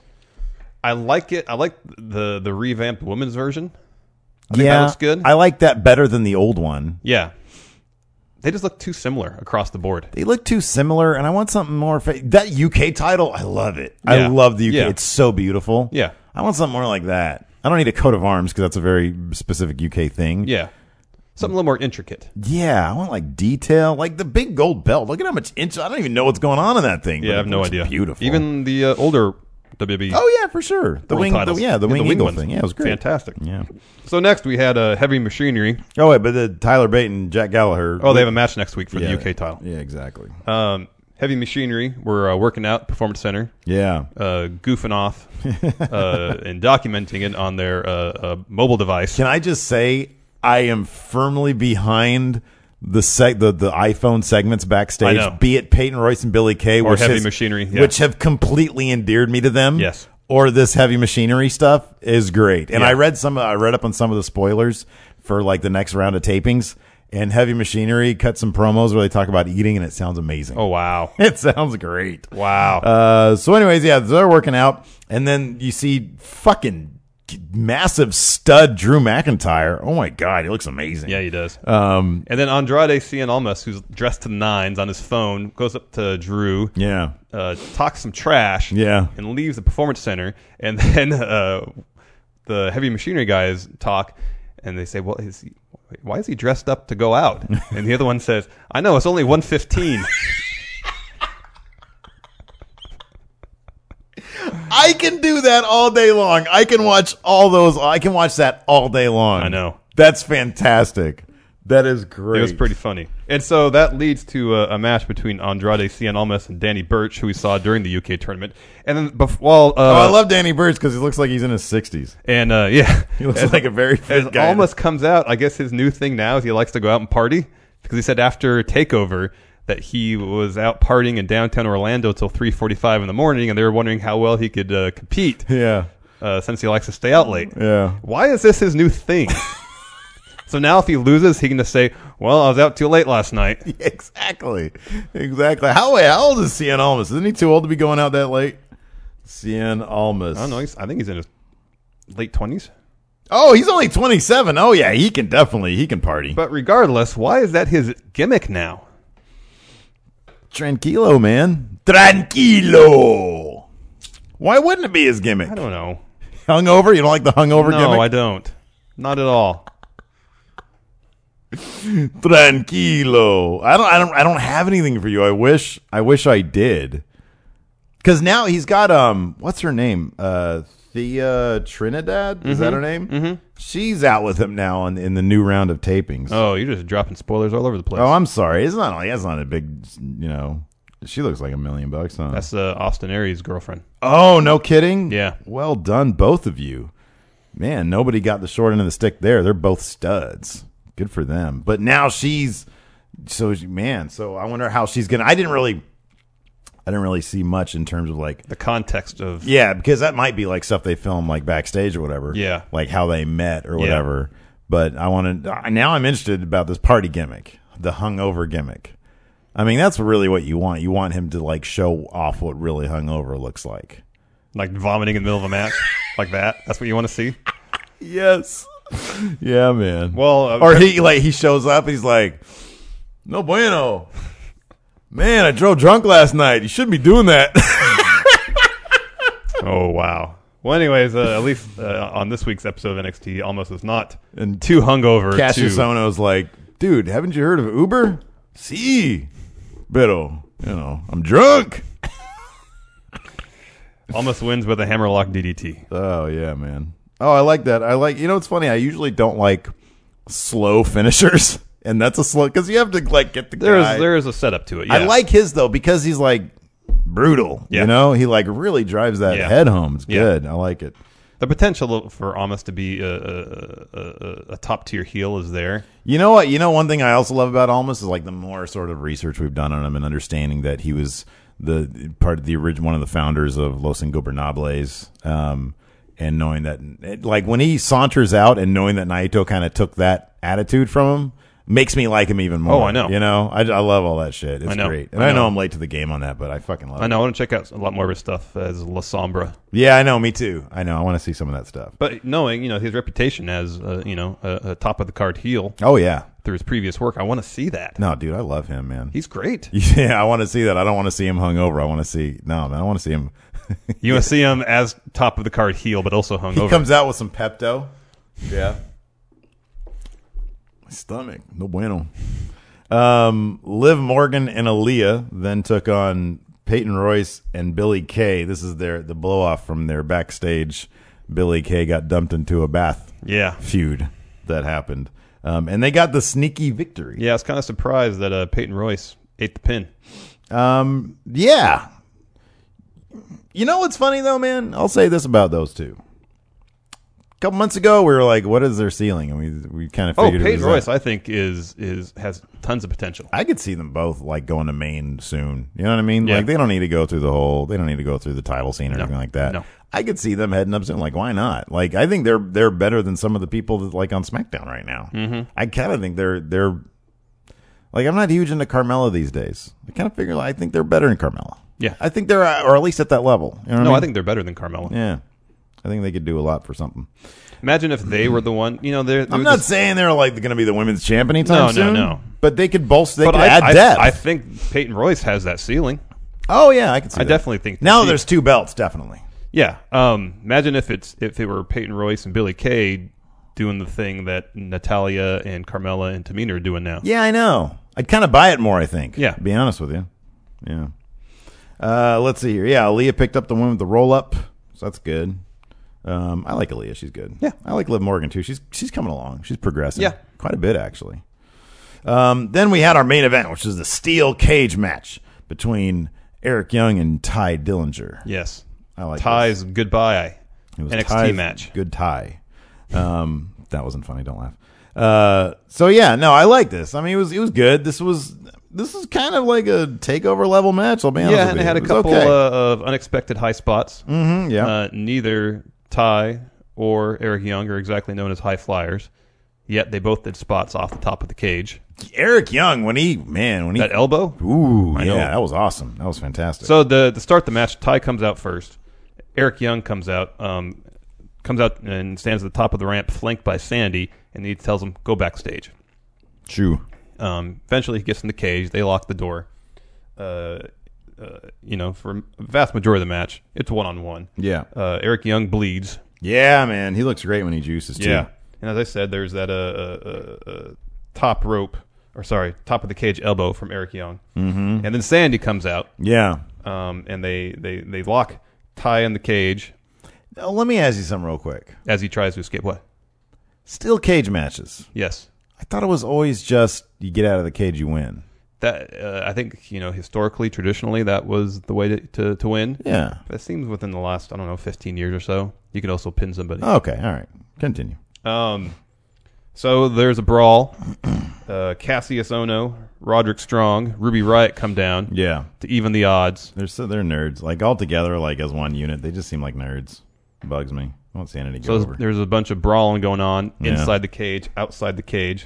[SPEAKER 5] I like it. I like the revamped women's version. I think that looks good.
[SPEAKER 1] I like that better than the old one.
[SPEAKER 5] Yeah. They just look too similar across the board.
[SPEAKER 1] They look too similar, and I want something more. That UK title, I love it. I
[SPEAKER 5] Yeah.
[SPEAKER 1] love the UK.
[SPEAKER 5] Yeah.
[SPEAKER 1] It's so beautiful.
[SPEAKER 5] Yeah.
[SPEAKER 1] I want something more like that. I don't need a coat of arms because that's a very specific UK thing.
[SPEAKER 5] Yeah. Something a little more intricate.
[SPEAKER 1] Yeah, I want like detail, like the big gold belt. Look at how much inch. I don't even know what's going on in that thing.
[SPEAKER 5] Yeah,
[SPEAKER 1] but
[SPEAKER 5] I have
[SPEAKER 1] it
[SPEAKER 5] no
[SPEAKER 1] looks
[SPEAKER 5] idea.
[SPEAKER 1] Beautiful.
[SPEAKER 5] Even the older WWE.
[SPEAKER 1] Oh yeah, for sure. The
[SPEAKER 5] World
[SPEAKER 1] wing,
[SPEAKER 5] titles.
[SPEAKER 1] the wing eagle
[SPEAKER 5] ones.
[SPEAKER 1] thing. Yeah, it was great.
[SPEAKER 5] Fantastic.
[SPEAKER 1] Yeah.
[SPEAKER 5] So next we had Heavy Machinery.
[SPEAKER 1] Oh wait, but the Tyler Bate and Jack Gallagher.
[SPEAKER 5] Oh, they have a match next week for
[SPEAKER 1] yeah,
[SPEAKER 5] the UK title.
[SPEAKER 1] Yeah, exactly.
[SPEAKER 5] Heavy Machinery were working out Performance Center,
[SPEAKER 1] Yeah.
[SPEAKER 5] goofing off, and documenting it on their mobile device.
[SPEAKER 1] Can I just say I am firmly behind the iPhone segments backstage,
[SPEAKER 5] I know.
[SPEAKER 1] be it Peyton Royce and Billy Kay,
[SPEAKER 5] Or
[SPEAKER 1] which
[SPEAKER 5] Heavy
[SPEAKER 1] has-
[SPEAKER 5] Machinery, yeah.
[SPEAKER 1] which have completely endeared me to them.
[SPEAKER 5] Yes.
[SPEAKER 1] Or this Heavy Machinery stuff is great. And
[SPEAKER 5] Yeah.
[SPEAKER 1] I read up on some of the spoilers for like the next round of tapings, and Heavy Machinery cut some promos where they talk about eating, and it sounds amazing.
[SPEAKER 5] Oh, wow.
[SPEAKER 1] It sounds great.
[SPEAKER 5] Wow.
[SPEAKER 1] So anyways, yeah, they're working out, and then you see fucking massive stud Drew McIntyre. Oh my God, he looks amazing.
[SPEAKER 5] Yeah, he does. And then Andrade Cien Almas, who's dressed to the nines on his phone, goes up to Drew,
[SPEAKER 1] Yeah.
[SPEAKER 5] talks some trash,
[SPEAKER 1] Yeah.
[SPEAKER 5] and leaves the Performance Center. And then the Heavy Machinery guys talk, and they say, "Well, why is he dressed up to go out?" And the other one says, "I know, it's only 1:15."
[SPEAKER 1] I can do that all day long. I can watch all those. I can watch that all day long.
[SPEAKER 5] I know.
[SPEAKER 1] That's fantastic. That is great.
[SPEAKER 5] It was pretty funny. And so that leads to a match between Andrade Cien Almas and Danny Burch, who we saw during the UK tournament. And then,
[SPEAKER 1] I love Danny Burch because he looks like he's in his 60s.
[SPEAKER 5] And yeah,
[SPEAKER 1] He looks like a very fit
[SPEAKER 5] as
[SPEAKER 1] guy.
[SPEAKER 5] Almas comes out, I guess his new thing now is he likes to go out and party, because he said after TakeOver that he was out partying in downtown Orlando till 3:45 in the morning, and they were wondering how well he could compete
[SPEAKER 1] Yeah.
[SPEAKER 5] since he likes to stay out late.
[SPEAKER 1] Yeah.
[SPEAKER 5] Why is this his new thing? So now if he loses, he can just say, "Well, I was out too late last night."
[SPEAKER 1] Exactly. How old is Cien Almas? Isn't he too old to be going out that late? Cien Almas.
[SPEAKER 5] I don't know. I think he's in his late 20s.
[SPEAKER 1] Oh, he's only 27. Oh yeah, he can party.
[SPEAKER 5] But regardless, why is that his gimmick now?
[SPEAKER 1] Tranquilo, man. Tranquilo. Why wouldn't it be his gimmick?
[SPEAKER 5] I don't know.
[SPEAKER 1] Hungover? You don't like the hungover
[SPEAKER 5] No,
[SPEAKER 1] gimmick?
[SPEAKER 5] I don't. Not at all.
[SPEAKER 1] Tranquilo. I don't have anything for you. I wish I did. Because now he's got what's her name? Thea Trinidad? Is that her name? Mm-hmm. She's out with him now in the new round of tapings.
[SPEAKER 5] Oh, you're just dropping spoilers all over the place.
[SPEAKER 1] Oh, I'm sorry. It's not like that's not a big, she looks like $1 million, huh?
[SPEAKER 5] That's Austin Aries' girlfriend.
[SPEAKER 1] Oh, no kidding?
[SPEAKER 5] Yeah.
[SPEAKER 1] Well done, both of you. Man, nobody got the short end of the stick there. They're both studs. Good for them. But now so I wonder how she's going to, I didn't really see much in terms of like
[SPEAKER 5] The context of
[SPEAKER 1] yeah, because that might be like stuff they film like backstage or whatever.
[SPEAKER 5] Yeah.
[SPEAKER 1] Like how they met or whatever. But now I'm interested about this party gimmick, the hungover gimmick. I mean, that's really what you want. You want him to like show off what really hungover looks like.
[SPEAKER 5] like vomiting in the middle of a match, like that. That's what you want to see.
[SPEAKER 1] Yes. Yeah, man.
[SPEAKER 5] Well,
[SPEAKER 1] or he shows up. He's like, "No bueno, man. I drove drunk last night. You shouldn't be doing that."
[SPEAKER 5] Oh wow. Well, anyways, at least on this week's episode of NXT, Almost was not too hungover.
[SPEAKER 1] Cassius Ohno's like, "Dude, haven't you heard of Uber? Sí, pero I'm drunk."
[SPEAKER 5] Almost wins with a hammerlock DDT.
[SPEAKER 1] Oh yeah, man. Oh, I like that. It's funny. I usually don't like slow finishers, and that's a slow because you have to like get the guy.
[SPEAKER 5] There is a setup to it. Yeah.
[SPEAKER 1] I like his though because he's like brutal.
[SPEAKER 5] Yeah.
[SPEAKER 1] He like really drives that
[SPEAKER 5] Yeah.
[SPEAKER 1] head home. It's
[SPEAKER 5] Yeah.
[SPEAKER 1] good. I like it.
[SPEAKER 5] the potential for Almas to be a top tier heel is there.
[SPEAKER 1] You know what? One thing I also love about Almas is like the more sort of research we've done on him and understanding that he was the part of the original, one of the founders of Los Ingobernables, and knowing that, like when he saunters out and knowing that Naito kind of took that attitude from him, makes me like him even more.
[SPEAKER 5] Oh, I know.
[SPEAKER 1] I love all that shit. It's
[SPEAKER 5] I know.
[SPEAKER 1] great. And
[SPEAKER 5] I
[SPEAKER 1] I know
[SPEAKER 5] know.
[SPEAKER 1] I'm late to the game on that, but I fucking love it.
[SPEAKER 5] I know. I want to check out a lot more of his stuff as La Sombra.
[SPEAKER 1] Yeah, I know. Me too. I know. I want to see some of that stuff.
[SPEAKER 5] But knowing, his reputation as, a top of the card heel
[SPEAKER 1] Oh, yeah.
[SPEAKER 5] through his previous work, I want to see that.
[SPEAKER 1] No, dude, I love him, man.
[SPEAKER 5] He's great.
[SPEAKER 1] Yeah, I want to see that. I don't want to see him hungover. I want to see... No, man, I want to see him...
[SPEAKER 5] You want to see him as top of the card heel, but also hungover.
[SPEAKER 1] He comes out with some Pepto. Yeah. My stomach. No bueno. Liv Morgan and Aaliyah then took on Peyton Royce and Billy Kay. This is the blow off from their backstage. Billy Kay got dumped into a bath feud that happened. And they got the sneaky victory.
[SPEAKER 5] Yeah, I was kind of surprised that Peyton Royce ate the pin.
[SPEAKER 1] Yeah. You know what's funny, though, man? I'll say this about those two. A couple months ago, we were like, what is their ceiling? And we kind of figured
[SPEAKER 5] Peyton
[SPEAKER 1] it was
[SPEAKER 5] Royce,
[SPEAKER 1] that.
[SPEAKER 5] I think, has tons of potential.
[SPEAKER 1] I could see them both like going to Maine soon. You know what I mean?
[SPEAKER 5] Yeah.
[SPEAKER 1] Like they don't need to go through the title scene or anything like that.
[SPEAKER 5] No.
[SPEAKER 1] I could see them heading up soon. Like, why not? Like, I think they're better than some of the people that like on SmackDown right now. Mm-hmm. I kind of think they're like, I'm not huge into Carmella these days. I kind of figure I think they're better than Carmella.
[SPEAKER 5] Yeah.
[SPEAKER 1] I think they're or at least at that level. You know what I mean?
[SPEAKER 5] I think they're better than Carmella.
[SPEAKER 1] Yeah. I think they could do a lot for something.
[SPEAKER 5] Imagine if they were the one.
[SPEAKER 1] I'm not saying they're like going to be the women's champ anytime soon.
[SPEAKER 5] No.
[SPEAKER 1] But they could bolster. They could
[SPEAKER 5] I,
[SPEAKER 1] add depth.
[SPEAKER 5] I think Peyton Royce has that ceiling.
[SPEAKER 1] Oh yeah, I can see.
[SPEAKER 5] I
[SPEAKER 1] that.
[SPEAKER 5] definitely think
[SPEAKER 1] now there's two belts, definitely.
[SPEAKER 5] Yeah. Imagine if it were Peyton Royce and Billy Kay doing the thing that Natalya and Carmella and Tamina are doing now.
[SPEAKER 1] Yeah, I know. I'd kind of buy it more. I think.
[SPEAKER 5] Yeah.
[SPEAKER 1] To be honest with you. Yeah. Let's see here. Yeah, Aaliyah picked up the one with the roll up, so that's good. I like Aaliyah. She's good.
[SPEAKER 5] Yeah.
[SPEAKER 1] I like Liv Morgan too. She's coming along. She's progressing.
[SPEAKER 5] Yeah.
[SPEAKER 1] Quite a bit actually. Then we had our main event, which is the steel cage match between Eric Young and Ty Dillinger.
[SPEAKER 5] Yes.
[SPEAKER 1] I like
[SPEAKER 5] Ty's goodbye
[SPEAKER 1] it was
[SPEAKER 5] NXT
[SPEAKER 1] Ty's
[SPEAKER 5] match.
[SPEAKER 1] Good Ty. That wasn't funny. Don't laugh. So yeah, no, I like this. I mean, it was good. This is kind of like a takeover level match. I'll be honest with
[SPEAKER 5] and
[SPEAKER 1] you.
[SPEAKER 5] it had a couple of unexpected high spots.
[SPEAKER 1] Mm-hmm, yeah.
[SPEAKER 5] Neither Ty or Eric Young are exactly known as high flyers, yet they both did spots off the top of the cage.
[SPEAKER 1] Eric Young, when he
[SPEAKER 5] that elbow.
[SPEAKER 1] Ooh,
[SPEAKER 5] I know.
[SPEAKER 1] yeah, that was awesome. That was fantastic.
[SPEAKER 5] So to start the match, Ty comes out first. Eric Young comes out and stands at the top of the ramp, flanked by Sandy, and he tells him, "Go backstage."
[SPEAKER 1] True.
[SPEAKER 5] Eventually, he gets in the cage. They lock the door. For a vast majority of the match, it's 1-on-1.
[SPEAKER 1] Yeah.
[SPEAKER 5] Eric Young bleeds.
[SPEAKER 1] Yeah, man, he looks great when he juices too.
[SPEAKER 5] Yeah, and as I said, there's that top of the cage elbow from Eric Young, and then Sandy comes out.
[SPEAKER 1] Yeah.
[SPEAKER 5] And they lock Ty in the cage
[SPEAKER 1] Now, let me ask you something real quick.
[SPEAKER 5] as he tries to escape. What?
[SPEAKER 1] Steel cage matches.
[SPEAKER 5] Yes.
[SPEAKER 1] I thought it was always just you get out of the cage, you win.
[SPEAKER 5] That I think historically, traditionally, that was the way to win.
[SPEAKER 1] Yeah.
[SPEAKER 5] But it seems within the last 15 years or so, you can also pin somebody.
[SPEAKER 1] Okay. All right. Continue.
[SPEAKER 5] So there's a brawl. Cassius Ohno, Roderick Strong, Ruby Riott come down
[SPEAKER 1] Yeah.
[SPEAKER 5] to even the odds.
[SPEAKER 1] They're nerds. Like all together, like as one unit, they just seem like nerds. Bugs me. I won't see anything go
[SPEAKER 5] So
[SPEAKER 1] over.
[SPEAKER 5] there's a bunch of brawling going on
[SPEAKER 1] Yeah.
[SPEAKER 5] inside the cage, outside the cage.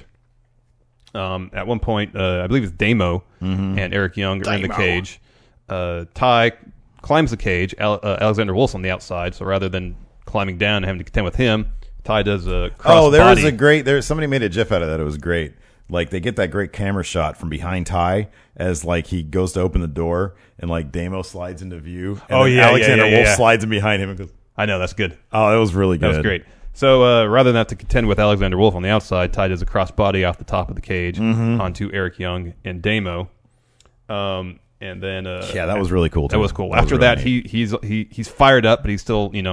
[SPEAKER 5] At one point, I believe it's Damo and Eric Young are in the
[SPEAKER 1] Damo.
[SPEAKER 5] cage. Ty climbs the cage. Alexander Wolf's on the outside, so rather than climbing down and having to contend with him, Ty does a cross
[SPEAKER 1] there
[SPEAKER 5] body.
[SPEAKER 1] was a great. Somebody made a GIF out of that. It was great. Like they get that great camera shot from behind Ty as like he goes to open the door and like Damo slides into view. And then Alexander Wolf slides in behind him and goes.
[SPEAKER 5] I know, that's good.
[SPEAKER 1] Oh, that was really good.
[SPEAKER 5] That was great. So rather than have to contend with Alexander Wolf on the outside, Ty does a cross body off the top of the cage onto Eric Young and Damo. And then
[SPEAKER 1] Yeah, that was really cool.
[SPEAKER 5] that
[SPEAKER 1] too.
[SPEAKER 5] was cool.
[SPEAKER 1] That
[SPEAKER 5] After
[SPEAKER 1] really
[SPEAKER 5] that,
[SPEAKER 1] neat.
[SPEAKER 5] he's fired up, but he's still he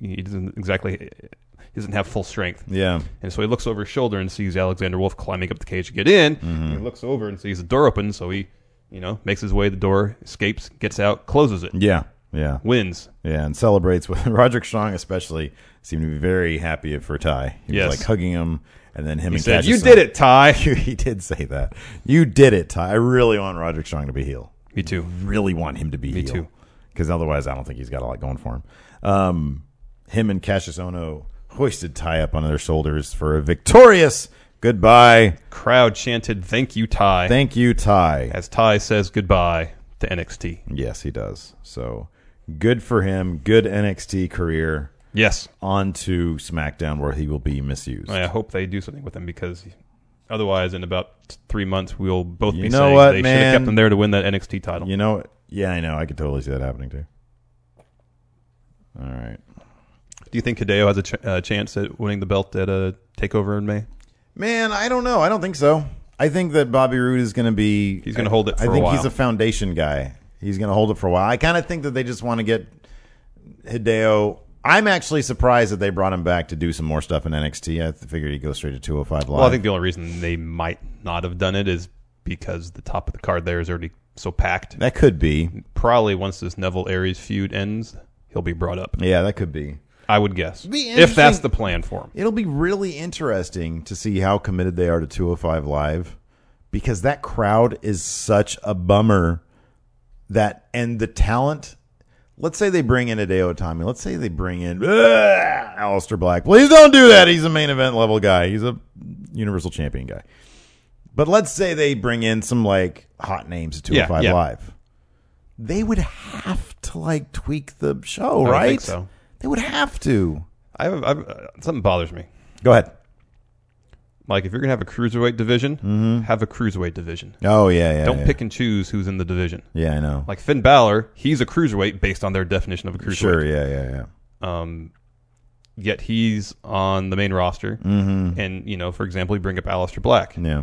[SPEAKER 5] doesn't have full strength.
[SPEAKER 1] Yeah.
[SPEAKER 5] And so he looks over his shoulder and sees Alexander Wolf climbing up the cage to get in. And he looks over and sees the door open, so he makes his way to the door, escapes, gets out, closes it,
[SPEAKER 1] Yeah. Yeah.
[SPEAKER 5] wins.
[SPEAKER 1] Yeah, and celebrates with Roderick Strong especially seemed to be very happy for Ty. He
[SPEAKER 5] Yes.
[SPEAKER 1] was like hugging him, and then him
[SPEAKER 5] He
[SPEAKER 1] and
[SPEAKER 5] said,
[SPEAKER 1] Cassius
[SPEAKER 5] "You did it, Ty."
[SPEAKER 1] He did say that. You did it, Ty. I really want Roderick Strong to be heel.
[SPEAKER 5] Me too.
[SPEAKER 1] Really want him to be heel.
[SPEAKER 5] Me too.
[SPEAKER 1] Because otherwise, I don't think he's got a lot going for him. Him and Cassius Ohno hoisted Ty up on their shoulders for a victorious goodbye.
[SPEAKER 5] Crowd chanted, "Thank you, Ty,"
[SPEAKER 1] Thank you, Ty.
[SPEAKER 5] as Ty says goodbye to NXT.
[SPEAKER 1] Yes, he does. So good for him. Good NXT career.
[SPEAKER 5] Yes.
[SPEAKER 1] On to SmackDown, where he will be misused.
[SPEAKER 5] I hope they do something with him, because otherwise, in about 3 months, we'll both
[SPEAKER 1] You
[SPEAKER 5] be
[SPEAKER 1] know
[SPEAKER 5] saying
[SPEAKER 1] what,
[SPEAKER 5] they should
[SPEAKER 1] man?
[SPEAKER 5] have kept him there to win that NXT title.
[SPEAKER 1] You know, yeah, I know. I could totally see that happening too. All right,
[SPEAKER 5] Do you think Hideo has a chance at winning the belt at a TakeOver in May?
[SPEAKER 1] man. I don't know. I don't think so. I think that Bobby Roode is going to be.
[SPEAKER 5] He's gonna hold it for
[SPEAKER 1] I
[SPEAKER 5] a
[SPEAKER 1] think
[SPEAKER 5] while.
[SPEAKER 1] he's a foundation guy. He's going to hold it for a while. I kind of think that they just want to get Hideo. I'm actually surprised that they brought him back to do some more stuff in NXT. I figured he'd go straight to 205 Live.
[SPEAKER 5] Well, I think the only reason they might not have done it is because the top of the card there is already so packed.
[SPEAKER 1] That could be.
[SPEAKER 5] Probably once this Neville Aries feud ends, he'll be brought up.
[SPEAKER 1] Yeah, that could be.
[SPEAKER 5] I would guess.
[SPEAKER 1] Be
[SPEAKER 5] if that's the plan for him.
[SPEAKER 1] It'll be really interesting to see how committed they are to 205 Live, because that crowd is such a bummer. And the talent, let's say they bring in Hideo Itami. Let's say they bring in Aleister Black. Please don't do that. He's a main event level guy. He's a Universal Champion guy. But let's say they bring in some like hot names at 205 Live. They would have to like tweak the show, right?
[SPEAKER 5] I think so.
[SPEAKER 1] They would have to.
[SPEAKER 5] Something bothers me.
[SPEAKER 1] Go ahead.
[SPEAKER 5] Like, if you're going to have a cruiserweight division, have a cruiserweight division.
[SPEAKER 1] Oh, yeah.
[SPEAKER 5] Don't pick and choose who's in the division.
[SPEAKER 1] Yeah, I know.
[SPEAKER 5] Like Finn Balor, he's a cruiserweight based on their definition of a cruiserweight.
[SPEAKER 1] Sure, yeah.
[SPEAKER 5] Yet he's on the main roster. Mm-hmm. And, for example, you bring up Aleister Black.
[SPEAKER 1] Yeah.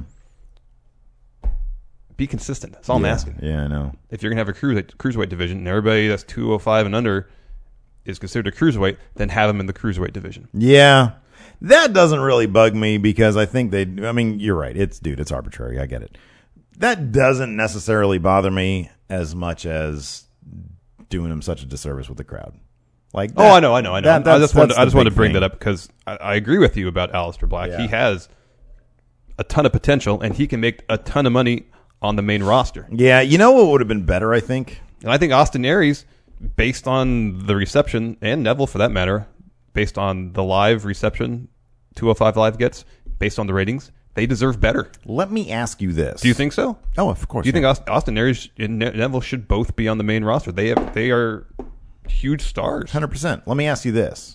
[SPEAKER 5] Be consistent. That's all I'm asking.
[SPEAKER 1] Yeah, I know.
[SPEAKER 5] If you're going to have a cruiserweight division and everybody that's 205 and under is considered a cruiserweight, then have them in the cruiserweight division.
[SPEAKER 1] Yeah. That doesn't really bug me because I think you're right. It's arbitrary. I get it. That doesn't necessarily bother me as much as doing them such a disservice with the crowd. Like that,
[SPEAKER 5] I know. I just wanted to bring that up because I agree with you about Aleister Black. Yeah. He has a ton of potential and he can make a ton of money on the main roster.
[SPEAKER 1] Yeah, you know what would have been better, I think?
[SPEAKER 5] And I think Austin Aries, based on the reception, and Neville for that matter, based on the live reception 205 Live gets, based on the ratings, they deserve better.
[SPEAKER 1] Let me ask you this.
[SPEAKER 5] Do you think so?
[SPEAKER 1] Oh, of course.
[SPEAKER 5] Do you think Austin Aries and Neville should both be on the main roster? They are huge stars.
[SPEAKER 1] 100%. Let me ask you this.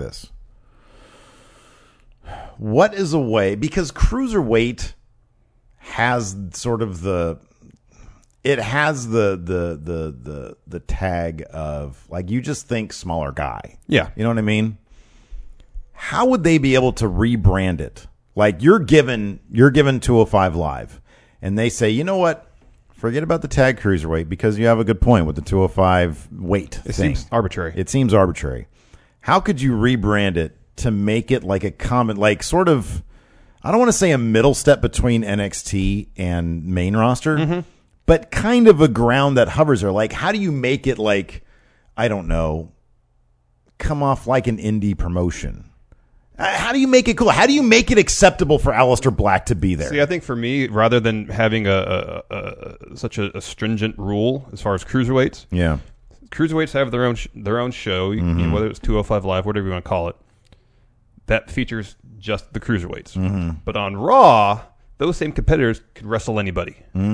[SPEAKER 1] What is a way, because Cruiserweight has sort of the tag of, like, you just think smaller guy.
[SPEAKER 5] Yeah.
[SPEAKER 1] You know what I mean? How would they be able to rebrand it? Like, you're given 205 Live, and they say, you know what? Forget about the tag cruiserweight, because you have a good point with the 205 weight thing.
[SPEAKER 5] It seems arbitrary.
[SPEAKER 1] It seems arbitrary. How could you rebrand it to make it like a common, like sort of, I don't want to say a middle step between NXT and main roster, but kind of a ground that hovers there. Like, how do you make it like, I don't know, come off like an indie promotion? How do you make it cool? How do you make it acceptable for Aleister Black to be there?
[SPEAKER 5] See, I think for me, rather than having such a stringent rule as far as cruiserweights, cruiserweights have their own show, whether it's 205 Live, whatever you want to call it, that features just the cruiserweights. But on Raw, those same competitors could wrestle anybody.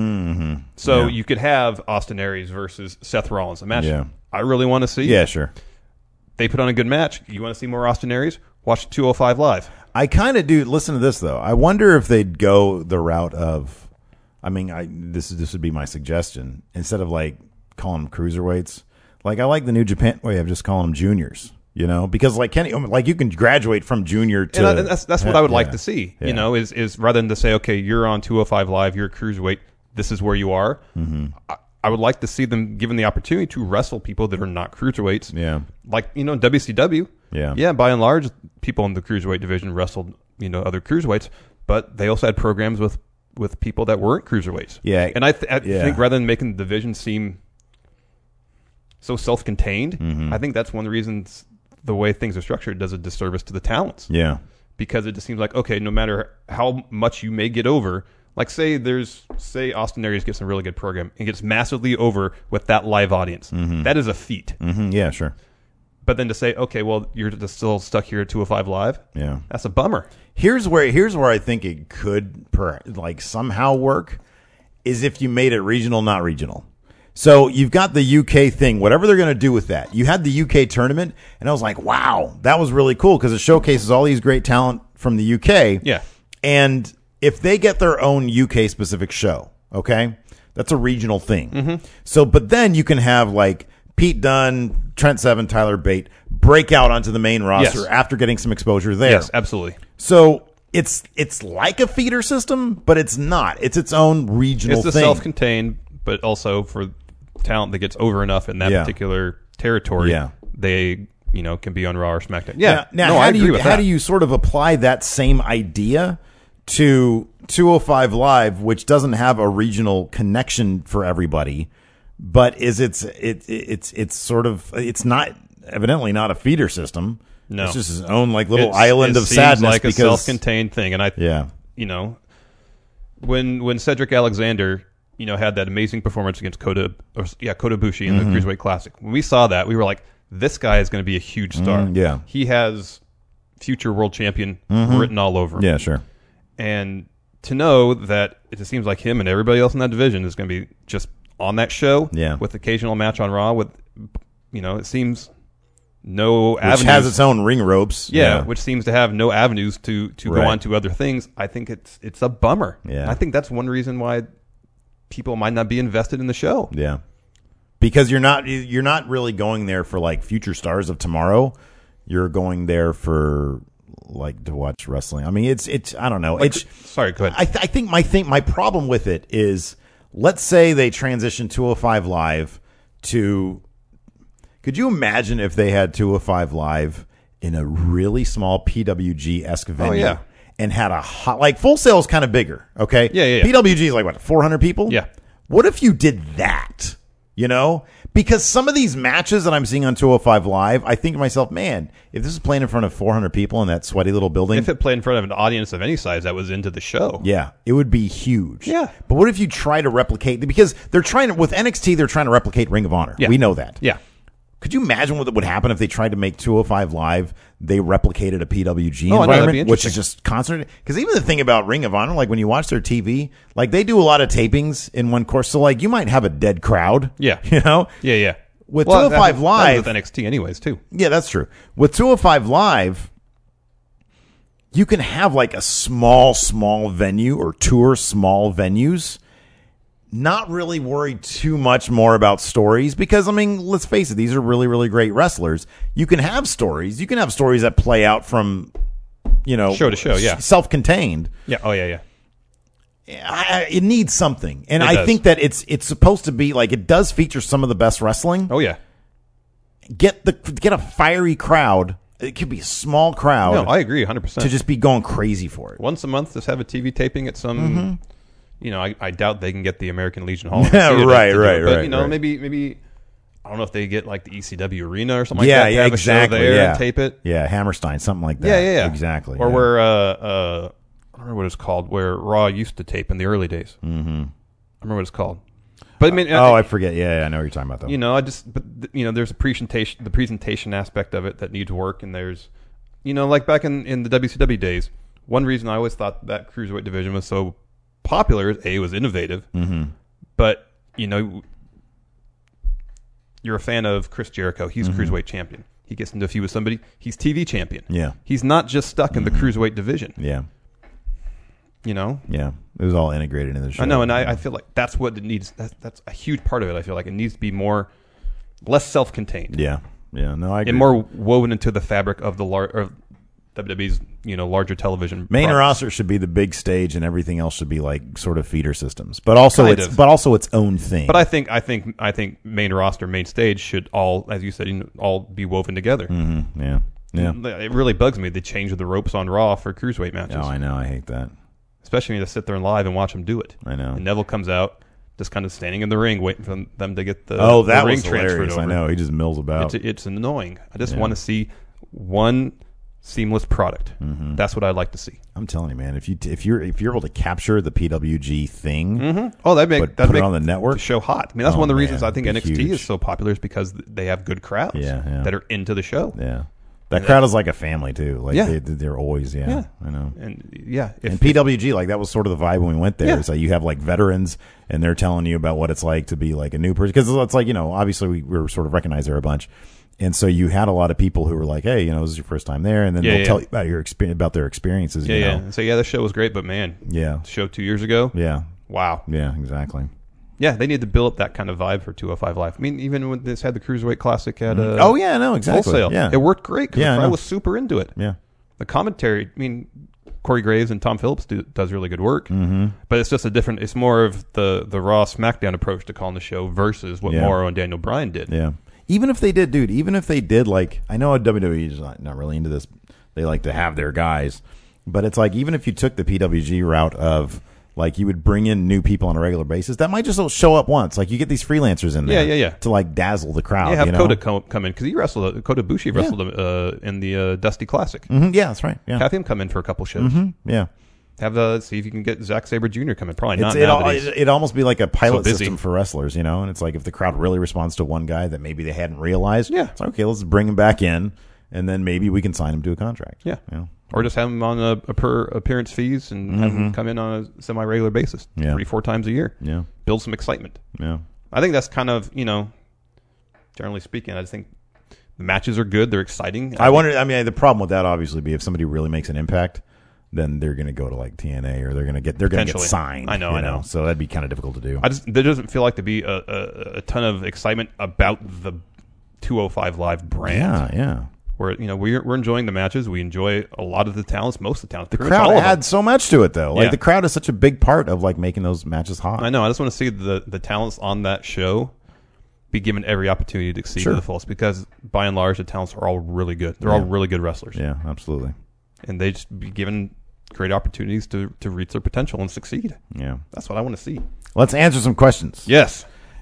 [SPEAKER 5] So you could have Austin Aries versus Seth Rollins, a match I really want to see.
[SPEAKER 1] Yeah, sure.
[SPEAKER 5] They put on a good match. You want to see more Austin Aries? Watch 205 Live.
[SPEAKER 1] I kind of do. Listen to this, though. I wonder if they'd go the route of, this would be my suggestion. Instead of like calling them cruiserweights, like I like the New Japan way of just calling them juniors. Because like Kenny, like you can graduate from junior to.
[SPEAKER 5] And that's what I would like to see. Yeah. Is rather than to say, okay, you're on 205 Live, you're a cruiserweight, this is where you are. I would like to see them given the opportunity to wrestle people that are not cruiserweights.
[SPEAKER 1] Yeah.
[SPEAKER 5] Like, WCW.
[SPEAKER 1] Yeah.
[SPEAKER 5] Yeah, by and large, people in the cruiserweight division wrestled, other cruiserweights, but they also had programs with people that weren't cruiserweights.
[SPEAKER 1] Yeah.
[SPEAKER 5] And I think rather than making the division seem so self-contained, I think that's one of the reasons the way things are structured does a disservice to the talents.
[SPEAKER 1] Yeah.
[SPEAKER 5] Because it just seems like, okay, no matter how much you may get over, like say Austin Aries gets a really good program and gets massively over with that live audience. That is a feat.
[SPEAKER 1] Yeah, sure.
[SPEAKER 5] But then to say, okay, well, you're just still stuck here at 205 Live.
[SPEAKER 1] Yeah,
[SPEAKER 5] that's a bummer.
[SPEAKER 1] Here's where I think it could somehow work is if you made it regional, not regional. So you've got the UK thing, whatever they're going to do with that. You had the UK tournament, and I was like, wow, that was really cool because it showcases all these great talent from the UK.
[SPEAKER 5] Yeah.
[SPEAKER 1] And if they get their own UK specific show, okay, that's a regional thing. So, but then you can have like Pete Dunne, Trent Seven, Tyler Bate break out onto the main roster after getting some exposure there.
[SPEAKER 5] Yes, absolutely.
[SPEAKER 1] So it's like a feeder system, but it's not. It's its own regional thing.
[SPEAKER 5] It's self-contained, but also talent that gets over enough in that
[SPEAKER 1] Yeah.
[SPEAKER 5] particular territory,
[SPEAKER 1] Yeah.
[SPEAKER 5] they can be on Raw or SmackDown. Yeah,
[SPEAKER 1] Now,
[SPEAKER 5] no, I
[SPEAKER 1] how
[SPEAKER 5] agree with that.
[SPEAKER 1] how do you sort of apply that same idea to 205 Live, which doesn't have a regional connection for everybody, but it's sort of, it's not evidently not a feeder system.
[SPEAKER 5] No.
[SPEAKER 1] It's just his own like little
[SPEAKER 5] It's-
[SPEAKER 1] island
[SPEAKER 5] it
[SPEAKER 1] of
[SPEAKER 5] seems
[SPEAKER 1] sadness
[SPEAKER 5] like
[SPEAKER 1] because
[SPEAKER 5] a self-contained thing. And
[SPEAKER 1] yeah.
[SPEAKER 5] When Cedric Alexander, had that amazing performance against Kota Ibushi in the Cruiserweight Classic, when we saw that, we were like, this guy is going to be a huge star.
[SPEAKER 1] yeah.
[SPEAKER 5] He has future world champion written all over him.
[SPEAKER 1] Yeah, sure.
[SPEAKER 5] And to know that it just seems like him and everybody else in that division is going to be just on that show with occasional match on Raw with, it seems no
[SPEAKER 1] Which
[SPEAKER 5] avenues.
[SPEAKER 1] has its own ring ropes.
[SPEAKER 5] Yeah, which seems to have no avenues to go
[SPEAKER 1] Right.
[SPEAKER 5] on to other things. I think it's a bummer.
[SPEAKER 1] Yeah.
[SPEAKER 5] I think that's one reason why people might not be invested in the show.
[SPEAKER 1] Yeah. Because you're not really going there for like future stars of tomorrow. You're going there for like to watch wrestling. I mean, it's I don't know.
[SPEAKER 5] Sorry, go ahead.
[SPEAKER 1] I think my problem with it is, let's say they transition 205 Live to. Could you imagine if they had 205 Live in a really small PWG-esque venue?
[SPEAKER 5] yeah.
[SPEAKER 1] And had a hot, like Full Sail is kind of bigger, okay?
[SPEAKER 5] Yeah.
[SPEAKER 1] PWG is like what, 400 people?
[SPEAKER 5] Yeah.
[SPEAKER 1] What if you did that? Because some of these matches that I'm seeing on 205 Live, I think to myself, man, if this is playing in front of 400 people in that sweaty little building,
[SPEAKER 5] If it played in front of an audience of any size that was into the show.
[SPEAKER 1] yeah, it would be huge.
[SPEAKER 5] Yeah.
[SPEAKER 1] But what if you try to replicate, because with NXT, they're trying to replicate Ring of Honor.
[SPEAKER 5] Yeah.
[SPEAKER 1] We know that.
[SPEAKER 5] Yeah.
[SPEAKER 1] Could you imagine what would happen if they tried to make 205 Live, they replicated a PWG
[SPEAKER 5] Oh, I know, that'd be
[SPEAKER 1] environment, which is
[SPEAKER 5] interesting.
[SPEAKER 1] just constant? Because even the thing about Ring of Honor, like when you watch their TV, like they do a lot of tapings in one course. So like you might have a dead crowd.
[SPEAKER 5] Yeah. Yeah.
[SPEAKER 1] With
[SPEAKER 5] Well,
[SPEAKER 1] 205
[SPEAKER 5] that
[SPEAKER 1] Live,
[SPEAKER 5] was with NXT anyways, too.
[SPEAKER 1] yeah, that's true. With 205 Live, you can have like a small venue or tour small venues. Not really worried too much more about stories because, I mean, let's face it, these are really, really great wrestlers. You can have stories. You can have stories that play out from,
[SPEAKER 5] Show to show, yeah.
[SPEAKER 1] self-contained.
[SPEAKER 5] Yeah. Oh, yeah.
[SPEAKER 1] It needs something. And
[SPEAKER 5] It
[SPEAKER 1] I
[SPEAKER 5] does.
[SPEAKER 1] think that it's supposed to be like, it does feature some of the best wrestling.
[SPEAKER 5] Oh, yeah.
[SPEAKER 1] Get a fiery crowd. It could be a small crowd.
[SPEAKER 5] No, I agree 100%.
[SPEAKER 1] to just be going crazy for it.
[SPEAKER 5] Once a month, just have a TV taping at some. I doubt they can get the American Legion Hall.
[SPEAKER 1] Yeah, right.
[SPEAKER 5] But maybe I don't know if they get like the ECW Arena or something like that. To have
[SPEAKER 1] exactly.
[SPEAKER 5] a show there
[SPEAKER 1] yeah.
[SPEAKER 5] and tape it.
[SPEAKER 1] Yeah, Hammerstein, something like that.
[SPEAKER 5] Yeah.
[SPEAKER 1] Exactly.
[SPEAKER 5] Or
[SPEAKER 1] yeah.
[SPEAKER 5] where I don't remember what it's called. Where Raw used to tape in the early days. Mm-hmm. I remember what it's called. But I mean,
[SPEAKER 1] I forget. Yeah, I know what you're talking about though.
[SPEAKER 5] There's a the presentation aspect of it that needs work, and there's, like back in the WCW days, one reason I always thought that cruiserweight division was so popular is it was innovative, but you're a fan of Chris Jericho. He's cruiserweight champion. He gets into a feud with somebody. He's TV champion.
[SPEAKER 1] Yeah.
[SPEAKER 5] He's not just stuck in the cruiserweight division.
[SPEAKER 1] Yeah. Yeah. It was all integrated in the show.
[SPEAKER 5] I know, and I feel like that's what it needs. That's a huge part of it. I feel like it needs to be less self-contained.
[SPEAKER 1] Yeah. No, I agree.
[SPEAKER 5] And more woven into the fabric of the WWE's larger television.
[SPEAKER 1] Main
[SPEAKER 5] products.
[SPEAKER 1] roster should be the big stage, and everything else should be like sort of feeder systems, but also
[SPEAKER 5] Kind
[SPEAKER 1] its
[SPEAKER 5] of.
[SPEAKER 1] own thing.
[SPEAKER 5] But I think main roster, main stage should all, as you said, all be woven together.
[SPEAKER 1] Mm-hmm. Yeah.
[SPEAKER 5] It really bugs me. They change the ropes on Raw for cruiserweight matches.
[SPEAKER 1] Oh, I know. I hate that.
[SPEAKER 5] Especially when you sit there and live and watch them do it.
[SPEAKER 1] I know.
[SPEAKER 5] And Neville comes out, just kind of standing in the ring, waiting for them to get the
[SPEAKER 1] That
[SPEAKER 5] ring
[SPEAKER 1] was
[SPEAKER 5] transferred
[SPEAKER 1] hilarious.
[SPEAKER 5] over.
[SPEAKER 1] I know. He just mills about.
[SPEAKER 5] It's annoying. I just want to see one seamless product.
[SPEAKER 1] Mm-hmm.
[SPEAKER 5] That's what I'd like to see.
[SPEAKER 1] I'm telling you, man. If you're able to capture the PWG thing,
[SPEAKER 5] Oh, that'd make
[SPEAKER 1] but put it on the network.
[SPEAKER 5] the show hot. I mean, that's
[SPEAKER 1] Oh,
[SPEAKER 5] one of the reasons
[SPEAKER 1] man,
[SPEAKER 5] I think
[SPEAKER 1] it'd be
[SPEAKER 5] NXT
[SPEAKER 1] huge.
[SPEAKER 5] is so popular is because they have good crowds
[SPEAKER 1] Yeah.
[SPEAKER 5] that are into the show.
[SPEAKER 1] Yeah. That crowd is like a family too. Like
[SPEAKER 5] Yeah.
[SPEAKER 1] they're always I know.
[SPEAKER 5] And
[SPEAKER 1] And PWG, like that was sort of the vibe when we went there.
[SPEAKER 5] Yeah.
[SPEAKER 1] It's like you have like veterans, and they're telling you about what it's like to be like a new person. Because it's like obviously we were sort of recognized there a bunch, and so you had a lot of people who were like, "Hey, this is your first time there," and then they'll tell you about about their experiences. you know?
[SPEAKER 5] And so the show was great, but man,
[SPEAKER 1] Yeah.
[SPEAKER 5] the show 2 years ago,
[SPEAKER 1] Yeah.
[SPEAKER 5] wow,
[SPEAKER 1] Yeah. Exactly.
[SPEAKER 5] yeah, they need to build up that kind of vibe for 205 Live. I mean, even when this had the Cruiserweight Classic at
[SPEAKER 1] Oh yeah. No. Exactly.
[SPEAKER 5] Wholesale,
[SPEAKER 1] Yeah.
[SPEAKER 5] it worked great because
[SPEAKER 1] Yeah, I
[SPEAKER 5] the crowd
[SPEAKER 1] know.
[SPEAKER 5] was super into it.
[SPEAKER 1] Yeah.
[SPEAKER 5] The commentary, I mean, Corey Graves and Tom Phillips does really good work. Mm-hmm. But it's just it's more of the Raw SmackDown approach to calling the show versus what Mauro and Daniel Bryan did.
[SPEAKER 1] Yeah. Even if they did, like, I know WWE is not really into this. They like to have their guys. But it's like, even if you took the PWG route of, like, you would bring in new people on a regular basis, that might just show up once. Like, you get these freelancers in there to, like, dazzle the crowd.
[SPEAKER 5] Yeah, have Kota come in, because he wrestled, Kota Ibushi wrestled in the Dusty Classic.
[SPEAKER 1] Mm-hmm. Yeah, that's right. Yeah.
[SPEAKER 5] Have him come in for a couple shows.
[SPEAKER 1] Mm-hmm. Yeah.
[SPEAKER 5] See if you can get Zack Sabre Jr. coming. Probably not.
[SPEAKER 1] It'd almost be like a pilot
[SPEAKER 5] So
[SPEAKER 1] system for wrestlers, and it's like, if the crowd really responds to one guy that maybe they hadn't realized, it's like, okay, let's bring him back in, and then maybe we can sign him to a contract.
[SPEAKER 5] Yeah. Or just have him on a per appearance fees and have him come in on a semi-regular basis, 3-4 times a year.
[SPEAKER 1] Yeah.
[SPEAKER 5] Build some excitement.
[SPEAKER 1] Yeah.
[SPEAKER 5] I think that's kind of, generally speaking, I just think the matches are good. They're exciting.
[SPEAKER 1] The problem with that obviously be if somebody really makes an impact, then they're going to go to like TNA, or they're going to get signed.
[SPEAKER 5] I know.
[SPEAKER 1] So that'd be kind of difficult to do.
[SPEAKER 5] There doesn't feel like to be a ton of excitement about the 205 Live brand.
[SPEAKER 1] Yeah.
[SPEAKER 5] We're enjoying the matches. We enjoy a lot of the talents, most of the talents.
[SPEAKER 1] The crowd adds so much to it, though. Like, the crowd is such a big part of, like, making those matches hot.
[SPEAKER 5] I know. I just want to see the talents on that show be given every opportunity to exceed to the fullest, because by and large the talents are all really good. They're all really good wrestlers.
[SPEAKER 1] Yeah, absolutely.
[SPEAKER 5] And they just be given great opportunities to reach their potential and succeed.
[SPEAKER 1] Yeah.
[SPEAKER 5] That's what I want to see.
[SPEAKER 1] Let's answer some questions.
[SPEAKER 5] Yes.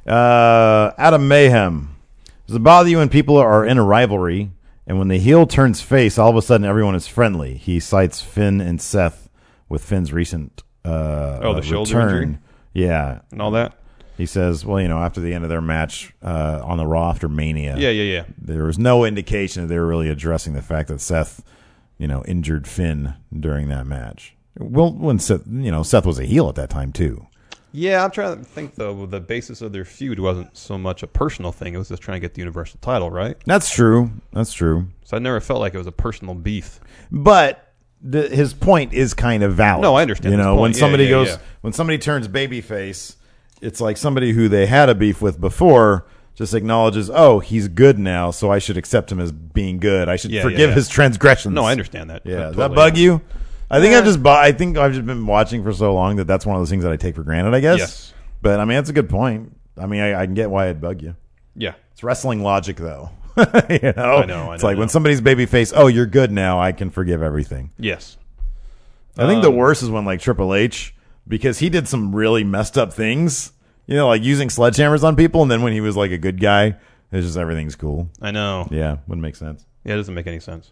[SPEAKER 1] Adam Mayhem. Does it bother you when people are in a rivalry and when the heel turns face, all of a sudden everyone is friendly? He cites Finn and Seth with Finn's recent
[SPEAKER 5] the shoulder
[SPEAKER 1] return.
[SPEAKER 5] injury?
[SPEAKER 1] Yeah.
[SPEAKER 5] And all that?
[SPEAKER 1] He says, well, after the end of their match on the Raw after Mania, there was no indication that they were really addressing the fact that Seth, injured Finn during that match. Well, when Seth, Seth was a heel at that time too.
[SPEAKER 5] Yeah, I'm trying to think, though, the basis of their feud wasn't so much a personal thing. It was just trying to get the Universal title, right?
[SPEAKER 1] That's true. So
[SPEAKER 5] I never felt like it was a personal beef.
[SPEAKER 1] But his point is kind of valid.
[SPEAKER 5] No, I understand.
[SPEAKER 1] When somebody when somebody turns babyface, it's like somebody who they had a beef with before just acknowledges, oh, he's good now, so I should accept him as being good. I should forgive his transgressions.
[SPEAKER 5] No, I understand that.
[SPEAKER 1] Yeah, does that bug you? I think I've just been watching for so long that's one of those things that I take for granted, I guess.
[SPEAKER 5] Yes.
[SPEAKER 1] But that's a good point. I can get why it'd bug you.
[SPEAKER 5] Yeah.
[SPEAKER 1] It's wrestling logic, though.
[SPEAKER 5] I know.
[SPEAKER 1] It's like when somebody's babyface, oh, you're good now, I can forgive everything.
[SPEAKER 5] Yes.
[SPEAKER 1] I think the worst is when, like, Triple H, because he did some really messed up things, like using sledgehammers on people, and then when he was like a good guy, it's just everything's cool.
[SPEAKER 5] I know.
[SPEAKER 1] Yeah, wouldn't make sense.
[SPEAKER 5] Yeah, it doesn't make any sense.